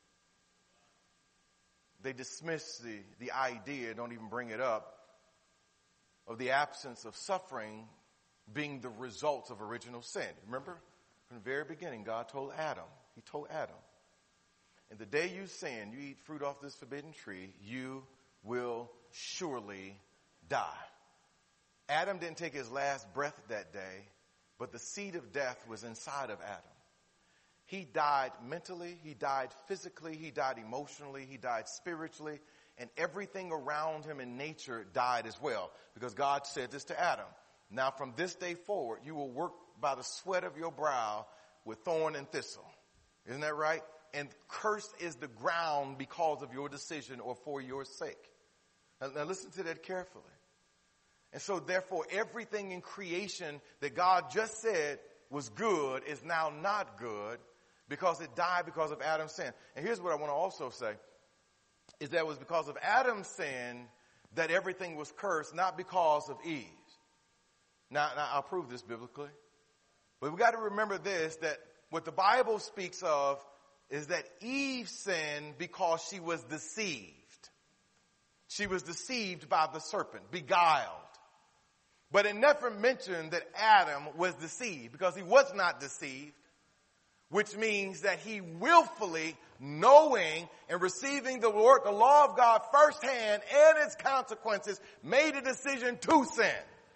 Speaker 1: They dismiss the idea, don't even bring it up, of the absence of suffering being the result of original sin. Remember, from the very beginning, God told Adam, he told Adam, and the day you sin, you eat fruit off this forbidden tree, you will surely die. Adam didn't take his last breath that day, but the seed of death was inside of Adam. He died mentally, he died physically, he died emotionally, he died spiritually, and everything around him in nature died as well. Because God said this to Adam, now from this day forward, you will work by the sweat of your brow with thorn and thistle. Isn't that right? And cursed is the ground because of your decision or for your sake. Now listen to that carefully. And so therefore everything in creation that God just said was good is now not good because it died because of Adam's sin. And here's what I want to also say, is that it was because of Adam's sin that everything was cursed, not because of Eve's. Now I'll prove this biblically. But we got to remember this, that what the Bible speaks of is that Eve sinned because she was deceived. She was deceived by the serpent, beguiled. But it never mentioned that Adam was deceived because he was not deceived, which means that he willfully, knowing and receiving the law of God firsthand and its consequences, made a decision to sin.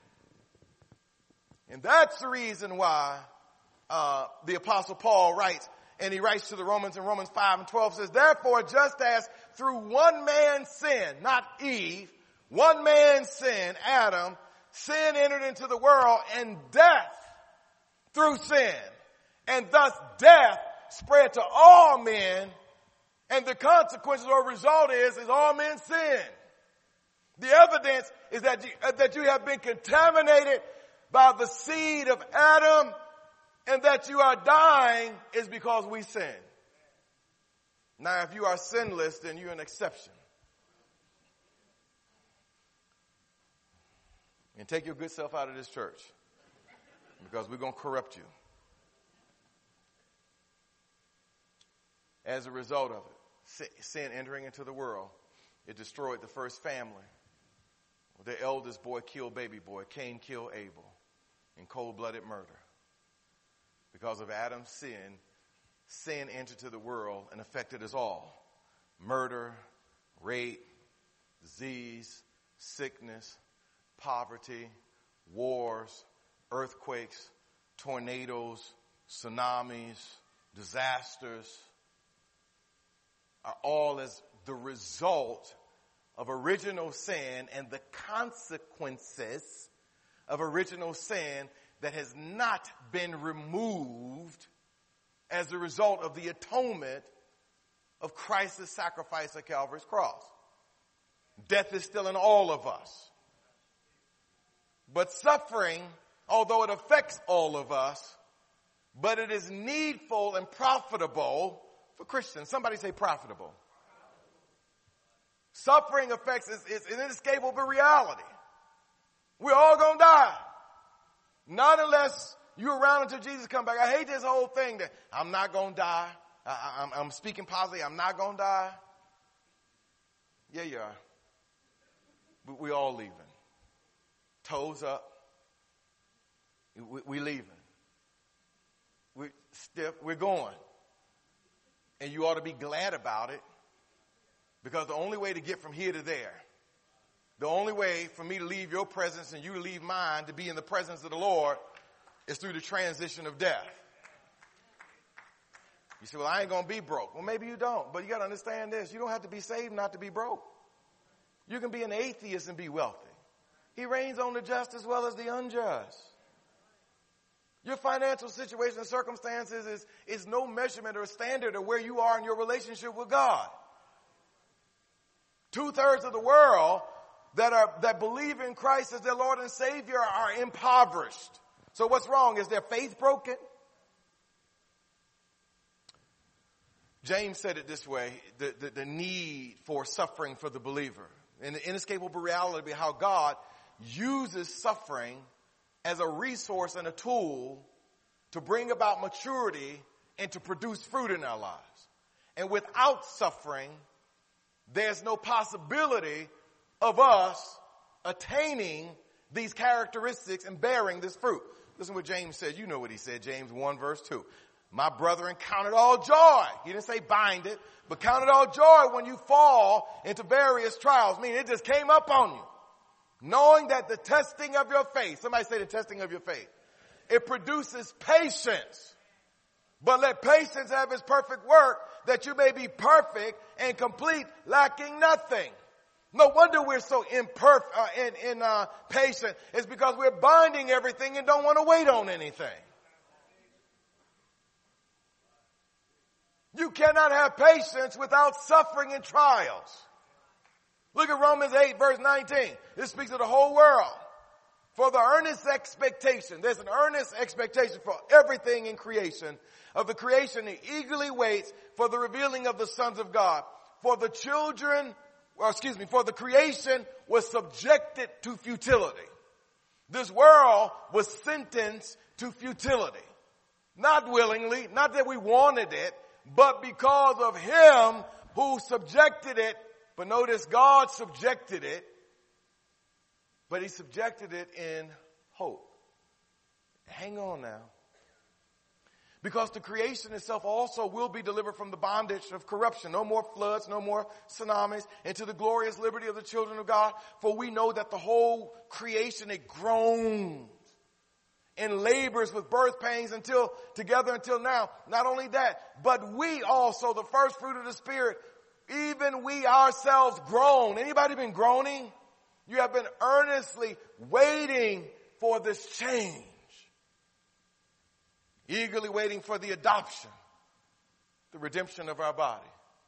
Speaker 1: And that's the reason why the Apostle Paul writes, and he writes to the Romans in Romans 5:12 says, therefore, just as through one man's sin, not Eve, one man's sin, Adam, sin entered into the world and death through sin. And thus death spread to all men, and the consequences or result is all men sin. The evidence is that you have been contaminated by the seed of Adam, and that you are dying is because we sin. Now, if you are sinless, then you're an exception. And take your good self out of this church because we're going to corrupt you. As a result of it, sin entering into the world, it destroyed the first family. The eldest boy killed baby boy. Cain killed Abel in cold-blooded murder. Because of Adam's sin entered to the world and affected us all. Murder, rape, disease, sickness, poverty, wars, earthquakes, tornadoes, tsunamis, disasters are all as the result of original sin and the consequences of original sin that has not been removed as a result of the atonement of Christ's sacrifice at Calvary's cross. Death is still in all of us. But suffering, although it affects all of us, but it is needful and profitable for Christians. Somebody say profitable. Suffering affects is an inescapable reality. We're all going to die. Not unless you're around until Jesus comes back. I hate this whole thing that I'm not going to die. I'm speaking positively. I'm not going to die. Yeah, you are. But we all leaving. Toes up. We leaving. We're stiff. We're going. And you ought to be glad about it, because the only way to get from here to there, the only way for me to leave your presence and you to leave mine to be in the presence of the Lord is through the transition of death. You say, well, I ain't going to be broke. Well, maybe you don't, but you got to understand this. You don't have to be saved not to be broke. You can be an atheist and be wealthy. He reigns on the just as well as the unjust. Your financial situation and circumstances is no measurement or standard of where you are in your relationship with God. 2/3 of the world that believe in Christ as their Lord and Savior are impoverished. So what's wrong? Is their faith broken? James said it this way, the need for suffering for the believer. And the inescapable reality of how God uses suffering as a resource and a tool to bring about maturity and to produce fruit in our lives. And without suffering, there's no possibility of us attaining these characteristics and bearing this fruit. Listen what James said. You know what he said. James 1 verse 2. My brethren, count it all joy. He didn't say bind it, but count it all joy when you fall into various trials. Meaning it just came up on you. Knowing that the testing of your faith, somebody say the testing of your faith, it produces patience. But let patience have its perfect work, that you may be perfect and complete, lacking nothing. No wonder we're so imperfect, patient. It's because we're binding everything and don't want to wait on anything. You cannot have patience without suffering and trials. Look at Romans 8 verse 19. This speaks of the whole world. For the earnest expectation, there's an earnest expectation for everything in creation, of the creation that eagerly waits for the revealing of the sons of God. For the creation was subjected to futility. This world was sentenced to futility. Not willingly, not that we wanted it, but because of him who subjected it. But notice God subjected it, but he subjected it in hope. Hang on now. Because the creation itself also will be delivered from the bondage of corruption. No more floods, no more tsunamis, into the glorious liberty of the children of God. For we know that the whole creation, it groans and labors with birth pains until now. Not only that, but we also, the first fruit of the Spirit, even we ourselves groan. Anybody been groaning? You have been earnestly waiting for this change. Eagerly waiting for the adoption, the redemption of our body.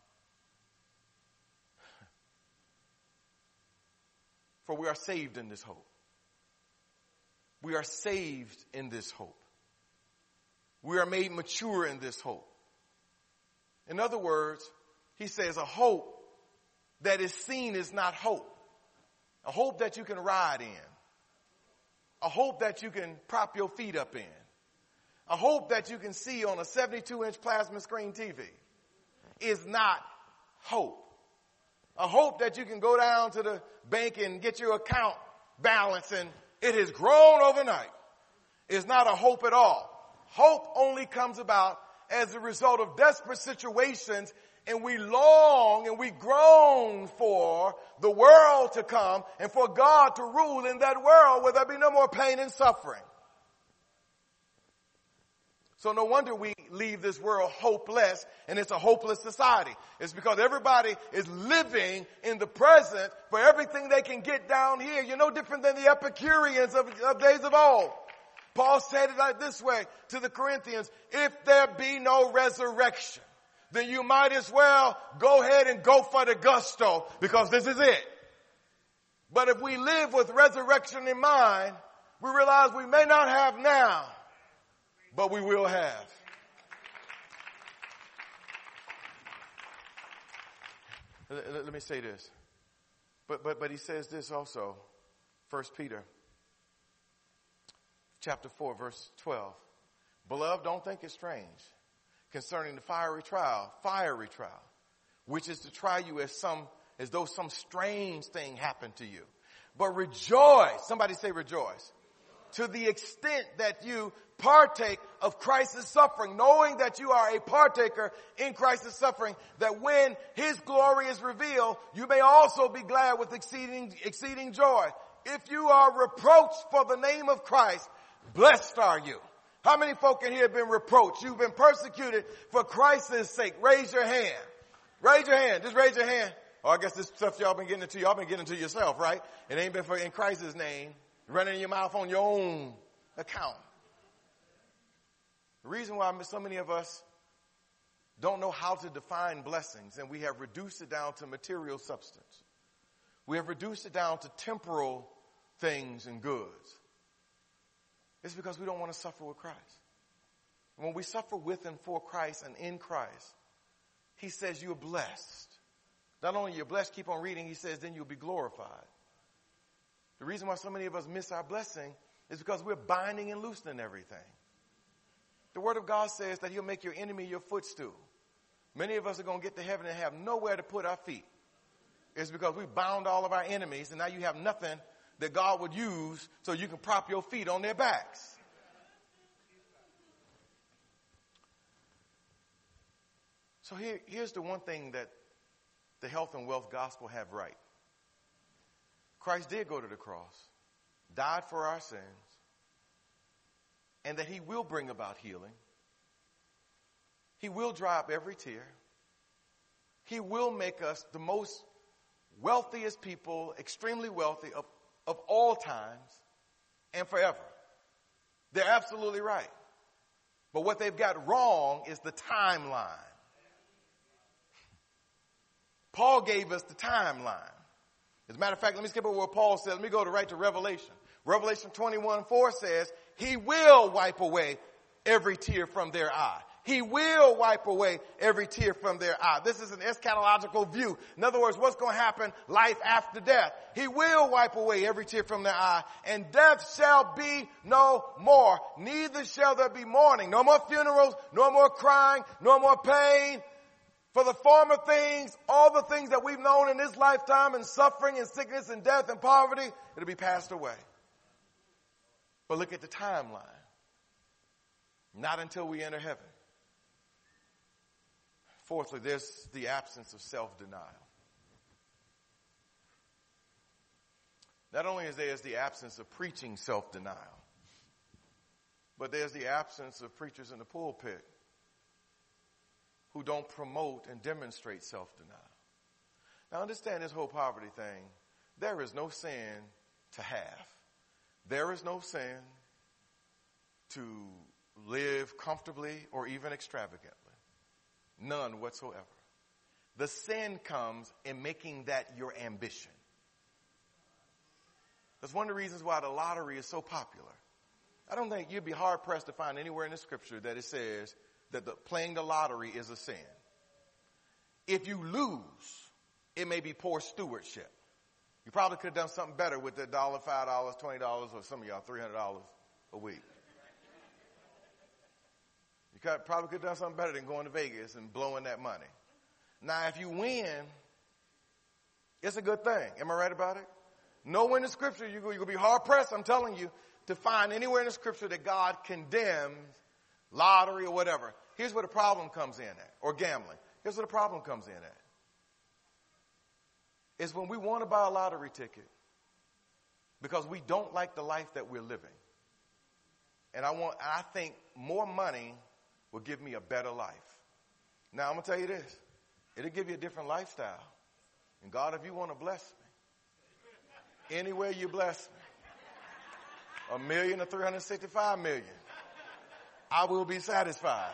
Speaker 1: For we are saved in this hope. We are saved in this hope. We are made mature in this hope. In other words, he says a hope that is seen is not hope. A hope that you can ride in. A hope that you can prop your feet up in. A hope that you can see on a 72-inch plasma screen TV is not hope. A hope that you can go down to the bank and get your account balance and it has grown overnight is not a hope at all. Hope only comes about as a result of desperate situations, and we long and we groan for the world to come and for God to rule in that world where there be no more pain and suffering. So no wonder we leave this world hopeless, and it's a hopeless society. It's because everybody is living in the present for everything they can get down here. You're no different than the Epicureans of days of old. Paul said it like this way to the Corinthians: if there be no resurrection, then you might as well go ahead and go for the gusto, because this is it. But if we live with resurrection in mind, we realize we may not have now, but we will have. Let me say this. But he says this also. 1 Peter chapter 4, verse 12. Beloved, don't think it strange concerning the fiery trial, which is to try you as though some strange thing happened to you. But rejoice. Somebody say rejoice. To the extent that you partake of Christ's suffering, knowing that you are a partaker in Christ's suffering, that when his glory is revealed, you may also be glad with exceeding joy. If you are reproached for the name of Christ, blessed are you. How many folk in here have been reproached? You've been persecuted for Christ's sake. Raise your hand. Raise your hand. Just raise your hand. Oh, I guess this stuff y'all been getting into yourself, right? It ain't been for in Christ's name. Running your mouth on your own account. The reason why so many of us don't know how to define blessings, and we have reduced it down to material substance. We have reduced it down to temporal things and goods. It's because we don't want to suffer with Christ. When we suffer with and for Christ and in Christ, he says you're blessed. Not only you're blessed, keep on reading, he says then you'll be glorified. The reason why so many of us miss our blessing is because we're binding and loosening everything. The Word of God says that he'll make your enemy your footstool. Many of us are going to get to heaven and have nowhere to put our feet. It's because we bound all of our enemies, and now you have nothing that God would use so you can prop your feet on their backs. So here's the one thing that the health and wealth gospel have right. Christ did go to the cross, died for our sins, and that he will bring about healing. He will dry up every tear. He will make us the most wealthiest people, extremely wealthy of all times and forever. They're absolutely right. But what they've got wrong is the timeline. Paul gave us the timeline. As a matter of fact, let me skip over what Paul says. Let me go right to Revelation. Revelation 21:4 says, he will wipe away every tear from their eye. He will wipe away every tear from their eye. This is an eschatological view. In other words, what's going to happen? Life after death. He will wipe away every tear from their eye, and death shall be no more. Neither shall there be mourning. No more funerals, no more crying, no more pain. For the former things, all the things that we've known in this lifetime, and suffering and sickness and death and poverty, it'll be passed away. But look at the timeline. Not until we enter heaven. Fourthly, there's the absence of self-denial. Not only is there the absence of preaching self-denial, but there's the absence of preachers in the pulpit who don't promote and demonstrate self-denial. Now understand this whole poverty thing. There is no sin to have. There is no sin to live comfortably or even extravagantly. None whatsoever. The sin comes in making that your ambition. That's one of the reasons why the lottery is so popular. I don't think you'd be hard pressed to find anywhere in the scripture that it says that playing the lottery is a sin. If you lose, it may be poor stewardship. You probably could have done something better with that $1, $5, $20, or some of y'all $300 a week. You probably could have done something better than going to Vegas and blowing that money. Now, if you win, it's a good thing. Am I right about it? Nowhere in the scripture, you're going to be hard pressed, I'm telling you, to find anywhere in the scripture that God condemns lottery or whatever. Here's where the problem comes in at, or gambling. Here's where the problem comes in at. Is when we want to buy a lottery ticket because we don't like the life that we're living. And I think more money will give me a better life. Now, I'm going to tell you this. It'll give you a different lifestyle. And God, if you want to bless me, anywhere you bless me, 1,000,000 or 365 million, I will be satisfied.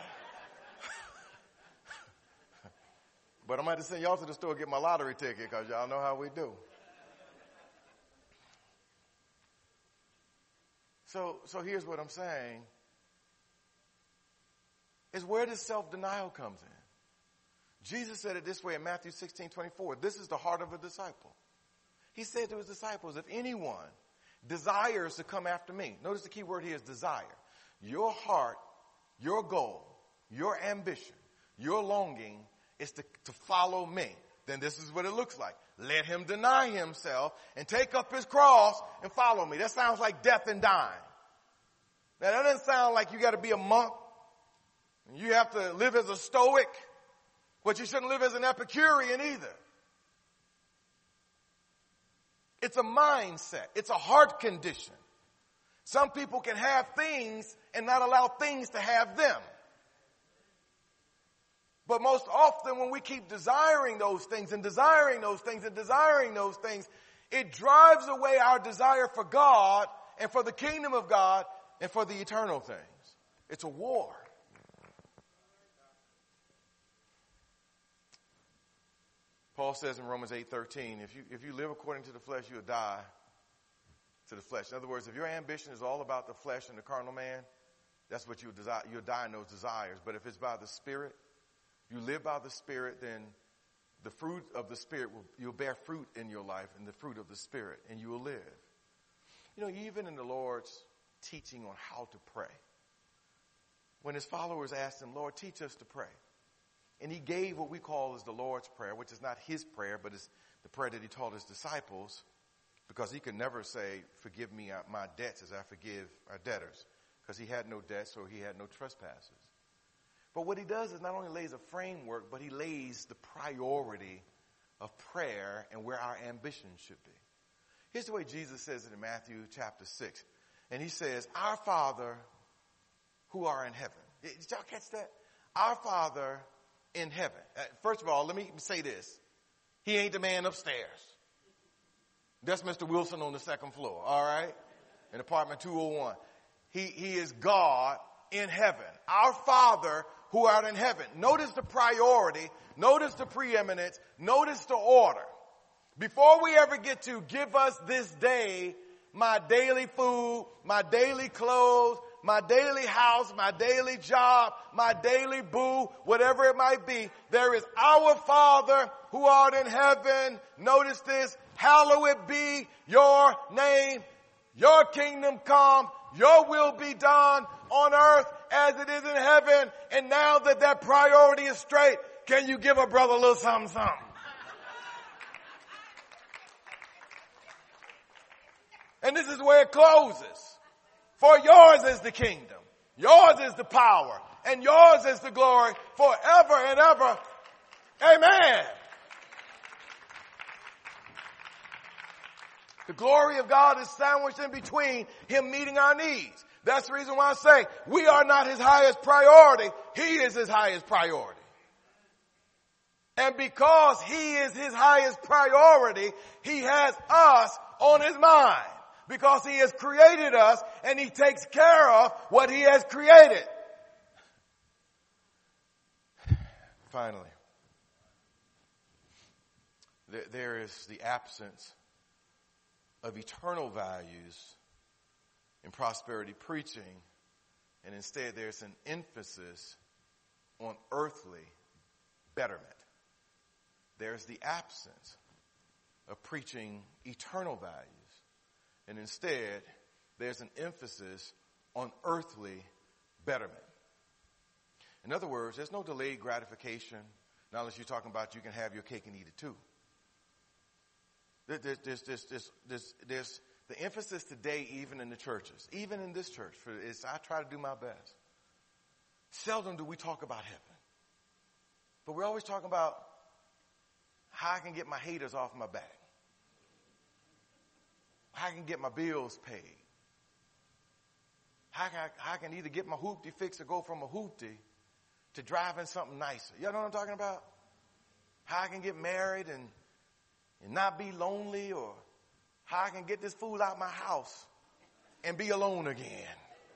Speaker 1: But I'm going to have to send y'all to the store to get my lottery ticket because y'all know how we do. So here's what I'm saying. Is where this self-denial comes in. Jesus said it this way in Matthew 16:24. This is the heart of a disciple. He said to his disciples, if anyone desires to come after me, notice the key word here is desire. Your heart, your goal, your ambition, your longing is to follow me. Then this is what it looks like. Let him deny himself and take up his cross and follow me. That sounds like death and dying. Now that doesn't sound like you got to be a monk. You have to live as a stoic, but you shouldn't live as an Epicurean either. It's a mindset. It's a heart condition. Some people can have things and not allow things to have them. But most often when we keep desiring those things and desiring those things and desiring those things, it drives away our desire for God and for the kingdom of God and for the eternal things. It's a war. Paul says in Romans 8:13, if you live according to the flesh, you'll die to the flesh. In other words, if your ambition is all about the flesh and the carnal man, that's what you'll desire. You'll die in those desires. But if it's by the Spirit, you live by the Spirit, then the fruit of the Spirit, you'll bear fruit in your life and the fruit of the Spirit, and you will live. You know, even in the Lord's teaching on how to pray, when his followers asked him, Lord, teach us to pray. And he gave what we call as the Lord's Prayer, which is not his prayer, but it's the prayer that he taught his disciples, because he could never say, forgive me my debts as I forgive our debtors, because he had no debts or he had no trespasses. But what he does is not only lays a framework, but he lays the priority of prayer and where our ambition should be. Here's the way Jesus says it in Matthew chapter 6. And he says, our Father who are in heaven. Did y'all catch that? Our Father in heaven. First of all, let me say this. He ain't the man upstairs. That's Mr. Wilson on the second floor, all right? In apartment 201. He is God in heaven. Our Father who art in heaven. Notice the priority. Notice the preeminence. Notice the order. Before we ever get to give us this day my daily food, my daily clothes, my daily house, my daily job, my daily boo, whatever it might be, there is our Father who art in heaven. Notice this. Hallowed be your name. Your kingdom come. Your will be done on earth as it is in heaven. And now that that priority is straight, can you give a brother a little something, something? And this is where it closes. For yours is the kingdom, yours is the power, and yours is the glory forever and ever. Amen. The glory of God is sandwiched in between him meeting our needs. That's the reason why I say we are not his highest priority. He is his highest priority. And because he is his highest priority, he has us on his mind. Because he has created us and he takes care of what he has created. Finally, there is the absence of eternal values in prosperity preaching, and instead there's an emphasis on earthly betterment. There's the absence of preaching eternal values. And instead, there's an emphasis on earthly betterment. In other words, there's no delayed gratification, not unless you're talking about you can have your cake and eat it too. There's the emphasis today, even in the churches, even in this church, I try to do my best. Seldom do we talk about heaven. But we're always talking about how I can get my haters off my back. How I can get my bills paid. How I can either get my hoopty fixed or go from a hoopty to driving something nicer. You know what I'm talking about? How I can get married and not be lonely, or how I can get this fool out my house and be alone again.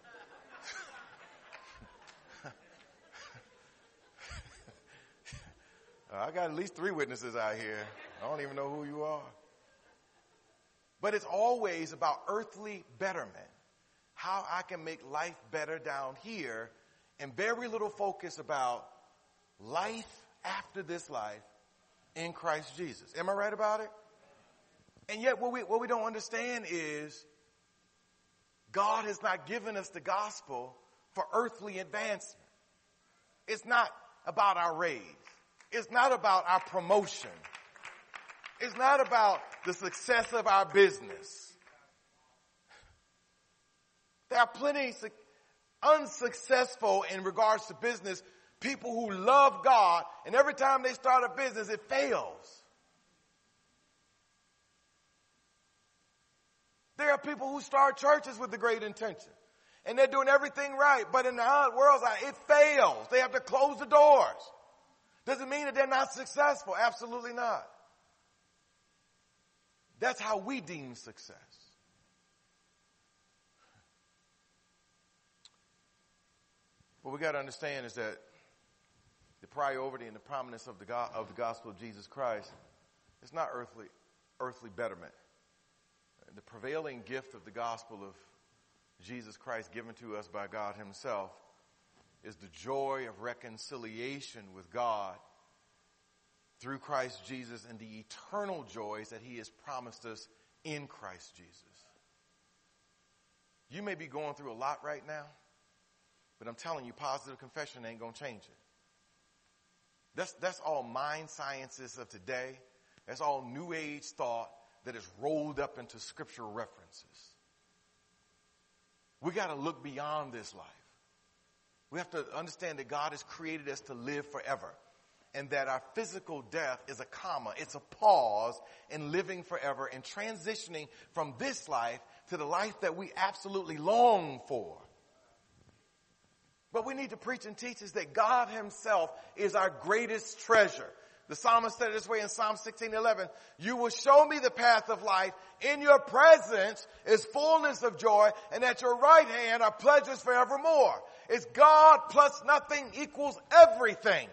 Speaker 1: I got at least 3 witnesses out here. I don't even know who you are. But it's always about earthly betterment. How I can make life better down here, and very little focus about life after this life in Christ Jesus. Am I right about it? And yet what we don't understand is God has not given us the gospel for earthly advancement. It's not about our raise. It's not about our promotion. It's not about the success of our business. There are plenty unsuccessful in regards to business people who love God, and every time they start a business, it fails. There are people who start churches with the great intention, and they're doing everything right, but in the world's eye, it fails. They have to close the doors. Does it mean that they're not successful? Absolutely not. That's how we deem success. What we got to understand is that the priority and the prominence of the gospel of Jesus Christ is not earthly betterment. The prevailing gift of the gospel of Jesus Christ given to us by God himself is the joy of reconciliation with God through Christ Jesus and the eternal joys that he has promised us in Christ Jesus. You may be going through a lot right now, but I'm telling you, positive confession ain't going to change it. That's all mind sciences of today. That's all new age thought that is rolled up into scriptural references. We got to look beyond this life. We have to understand that God has created us to live forever, and that our physical death is a comma. It's a pause in living forever and transitioning from this life to the life that we absolutely long for. But we need to preach and teach us that God himself is our greatest treasure. The psalmist said it this way in Psalm 16:11, you will show me the path of life. In your presence is fullness of joy, and at your right hand are pleasures forevermore. It's God plus nothing equals everything.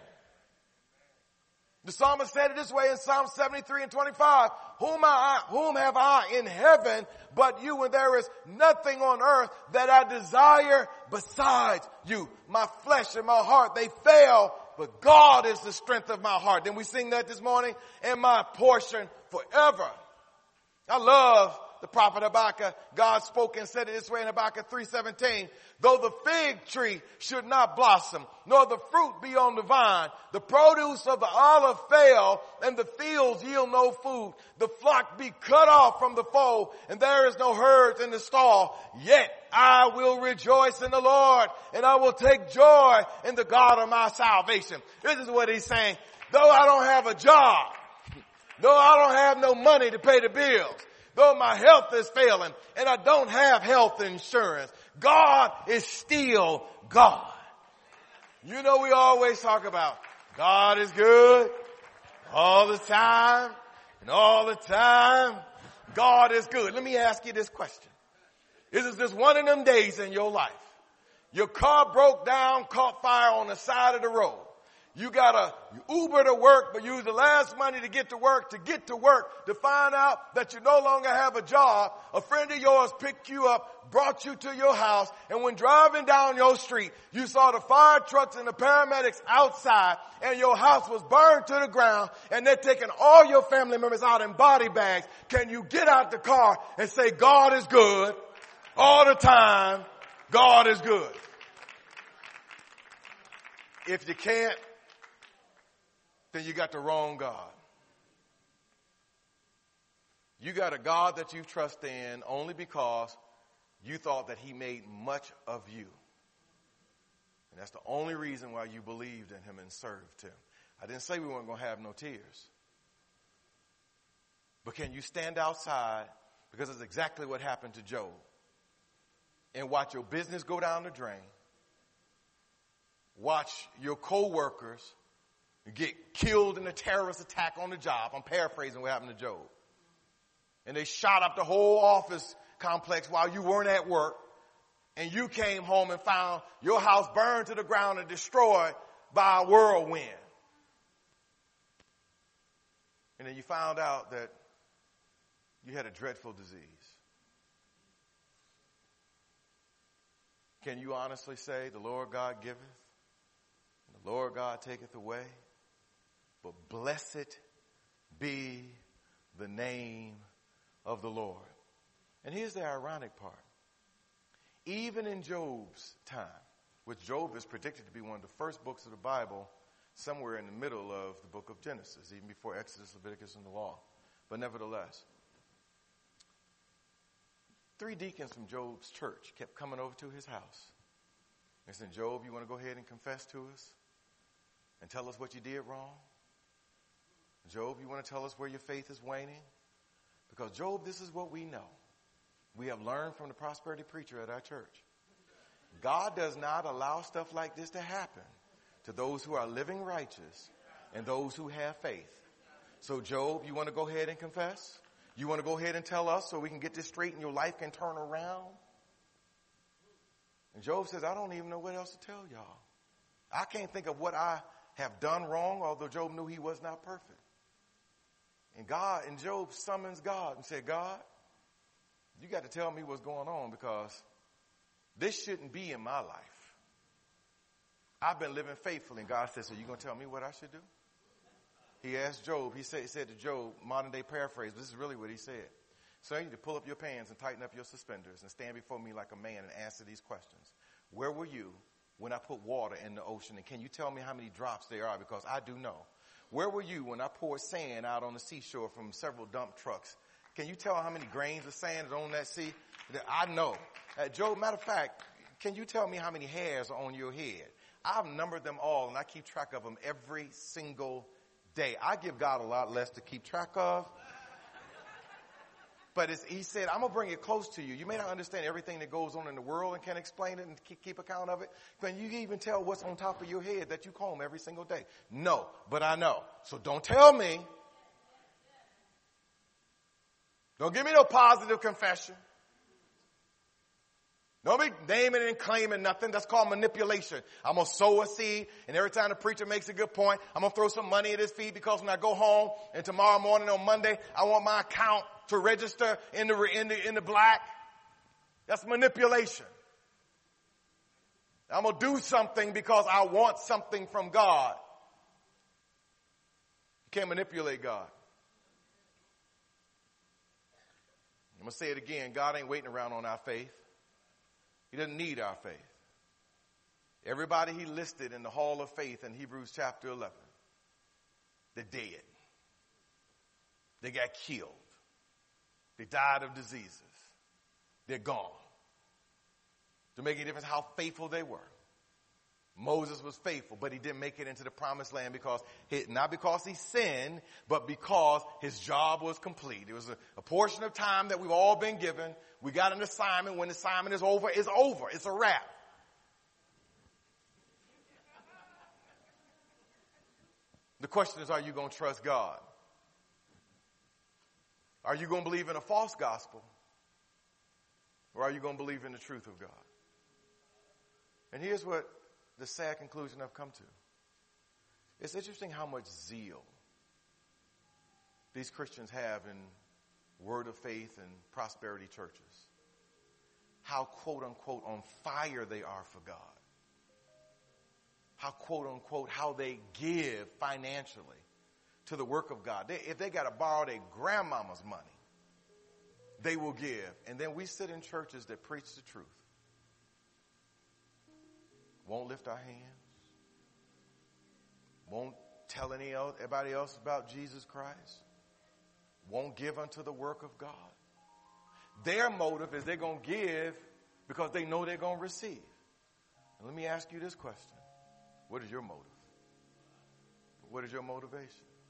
Speaker 1: The psalmist said it this way in Psalm 73:25, whom have I in heaven but you, and there is nothing on earth that I desire besides you. My flesh and my heart, they fail, but God is the strength of my heart. Didn't we sing that this morning? And my portion forever. I love the prophet Habakkuk. God spoke and said it this way in Habakkuk 3:17. Though the fig tree should not blossom, nor the fruit be on the vine, the produce of the olive fail, and the fields yield no food, the flock be cut off from the fold, and there is no herds in the stall, yet I will rejoice in the Lord, and I will take joy in the God of my salvation. This is what he's saying. Though I don't have a job, though I don't have no money to pay the bills, though my health is failing and I don't have health insurance, God is still God. You know, we always talk about God is good all the time, and all the time God is good. Let me ask you this question. Is this one of them days in your life? Your car broke down, caught fire on the side of the road. You got a Uber to work, but use the last money to get to work, to find out that you no longer have a job. A friend of yours picked you up, brought you to your house, and when driving down your street, you saw the fire trucks and the paramedics outside, and your house was burned to the ground, and they're taking all your family members out in body bags. Can you get out the car and say, God is good all the time? God is good. If you can't, then you got the wrong God. You got a God that you trust in only because you thought that he made much of you. And that's the only reason why you believed in him and served him. I didn't say we weren't going to have no tears. But can you stand outside, because it's exactly what happened to Job, and watch your business go down the drain, watch your co-workers get killed in a terrorist attack on the job. I'm paraphrasing what happened to Job. And they shot up the whole office complex while you weren't at work. And you came home and found your house burned to the ground and destroyed by a whirlwind. And then you found out that you had a dreadful disease. Can you honestly say, the Lord God giveth, and the Lord God taketh away? But blessed be the name of the Lord. And here's the ironic part. Even in Job's time, which Job is predicted to be one of the first books of the Bible, somewhere in the middle of the book of Genesis, even before Exodus, Leviticus, and the law. But nevertheless, 3 deacons from Job's church kept coming over to his house. They said, Job, you want to go ahead and confess to us and tell us what you did wrong? Job, you want to tell us where your faith is waning? Because Job, this is what we know. We have learned from the prosperity preacher at our church. God does not allow stuff like this to happen to those who are living righteous and those who have faith. So Job, you want to go ahead and confess? You want to go ahead and tell us so we can get this straight and your life can turn around? And Job says, I don't even know what else to tell y'all. I can't think of what I have done wrong, although Job knew he was not perfect. And Job summons God and said, God, you got to tell me what's going on because this shouldn't be in my life. I've been living faithfully. And God said, so you're going to tell me what I should do? He asked Job, he said to Job, modern day paraphrase, this is really what he said. So you need to pull up your pants and tighten up your suspenders and stand before me like a man and answer these questions. Where were you when I put water in the ocean? And can you tell me how many drops there are? Because I do know. Where were you when I poured sand out on the seashore from several dump trucks? Can you tell how many grains of sand is on that sea? I know. Job, matter of fact, can you tell me how many hairs are on your head? I've numbered them all, and I keep track of them every single day. I give God a lot less to keep track of. But he said, I'm going to bring it close to you. You may not understand everything that goes on in the world and can explain it and keep account of it. But you can even tell what's on top of your head that you comb every single day. No, but I know. So don't tell me. Don't give me no positive confession. Don't be naming and claiming nothing. That's called manipulation. I'm going to sow a seed, and every time the preacher makes a good point, I'm going to throw some money at his feet because when I go home and tomorrow morning on Monday, I want my account to register in the black. That's manipulation. I'm going to do something because I want something from God. You can't manipulate God. I'm going to say it again. God ain't waiting around on our faith. He doesn't need our faith. Everybody he listed in the hall of faith in Hebrews chapter 11, they're dead. They got killed. They died of diseases. They're gone. To make a difference how faithful they were. Moses was faithful, but he didn't make it into the promised land not because he sinned, but because his job was complete. It was a portion of time that we've all been given. We got an assignment. When the assignment is over, it's over. It's a wrap. The question is, are you going to trust God? Are you going to believe in a false gospel? Or are you going to believe in the truth of God? And here's what the sad conclusion I've come to. It's interesting how much zeal these Christians have in Word of Faith and prosperity churches. How, quote unquote, on fire they are for God. How, quote unquote, how they give financially to the work of God. If they got to borrow their grandmama's money, they will give. And then we sit in churches that preach the truth. Won't lift our hands. Won't tell anybody else about Jesus Christ. Won't give unto the work of God. Their motive is they're going to give because they know they're going to receive. And let me ask you this question. What is your motive? What is your motivation?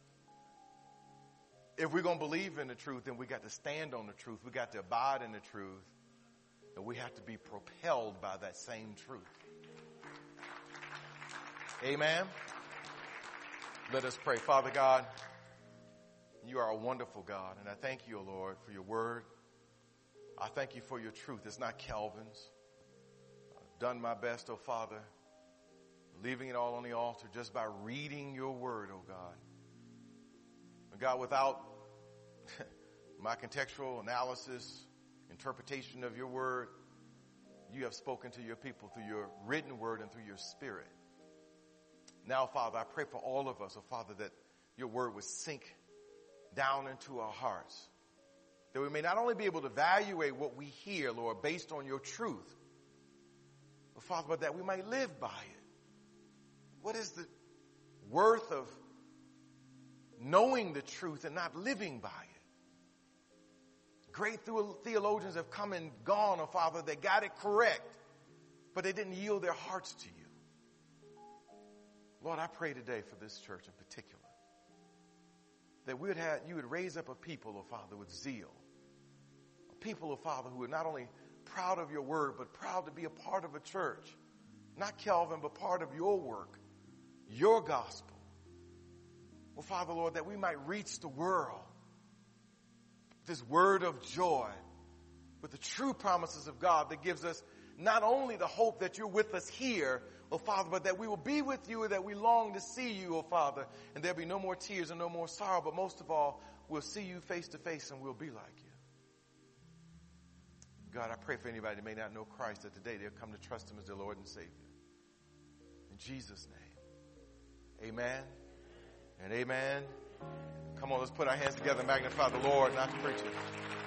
Speaker 1: If we're going to believe in the truth, then we got to stand on the truth. We got to abide in the truth. And we have to be propelled by that same truth. Amen. Let us pray. Father God, you are a wonderful God, and I thank you, O Lord, for your word. I thank you for your truth. It's not Calvin's. I've done my best, O Father, leaving it all on the altar just by reading your word, O God. And God, without my contextual analysis, interpretation of your word, you have spoken to your people through your written word and through your spirit. Now, Father, I pray for all of us, oh Father, that your word would sink down into our hearts, that we may not only be able to evaluate what we hear, Lord, based on your truth, but Father, but that we might live by it. What is the worth of knowing the truth and not living by it? Great theologians have come and gone, oh Father, they got it correct, but they didn't yield their hearts to you. Lord, I pray today for this church in particular, that you would raise up a people, oh Father, with zeal. A people, oh Father, who are not only proud of your word, but proud to be a part of a church. Not Calvin, but part of your work, your gospel. Oh Father, Lord, that we might reach the world, this word of joy, with the true promises of God that gives us not only the hope that you're with us here, oh Father, but that we will be with you and that we long to see you, oh Father, and there'll be no more tears and no more sorrow, but most of all, we'll see you face to face and we'll be like you. God, I pray for anybody that may not know Christ, that today they'll come to trust him as their Lord and Savior. In Jesus' name, amen and amen. Come on, let's put our hands together and magnify the Lord, not the preacher.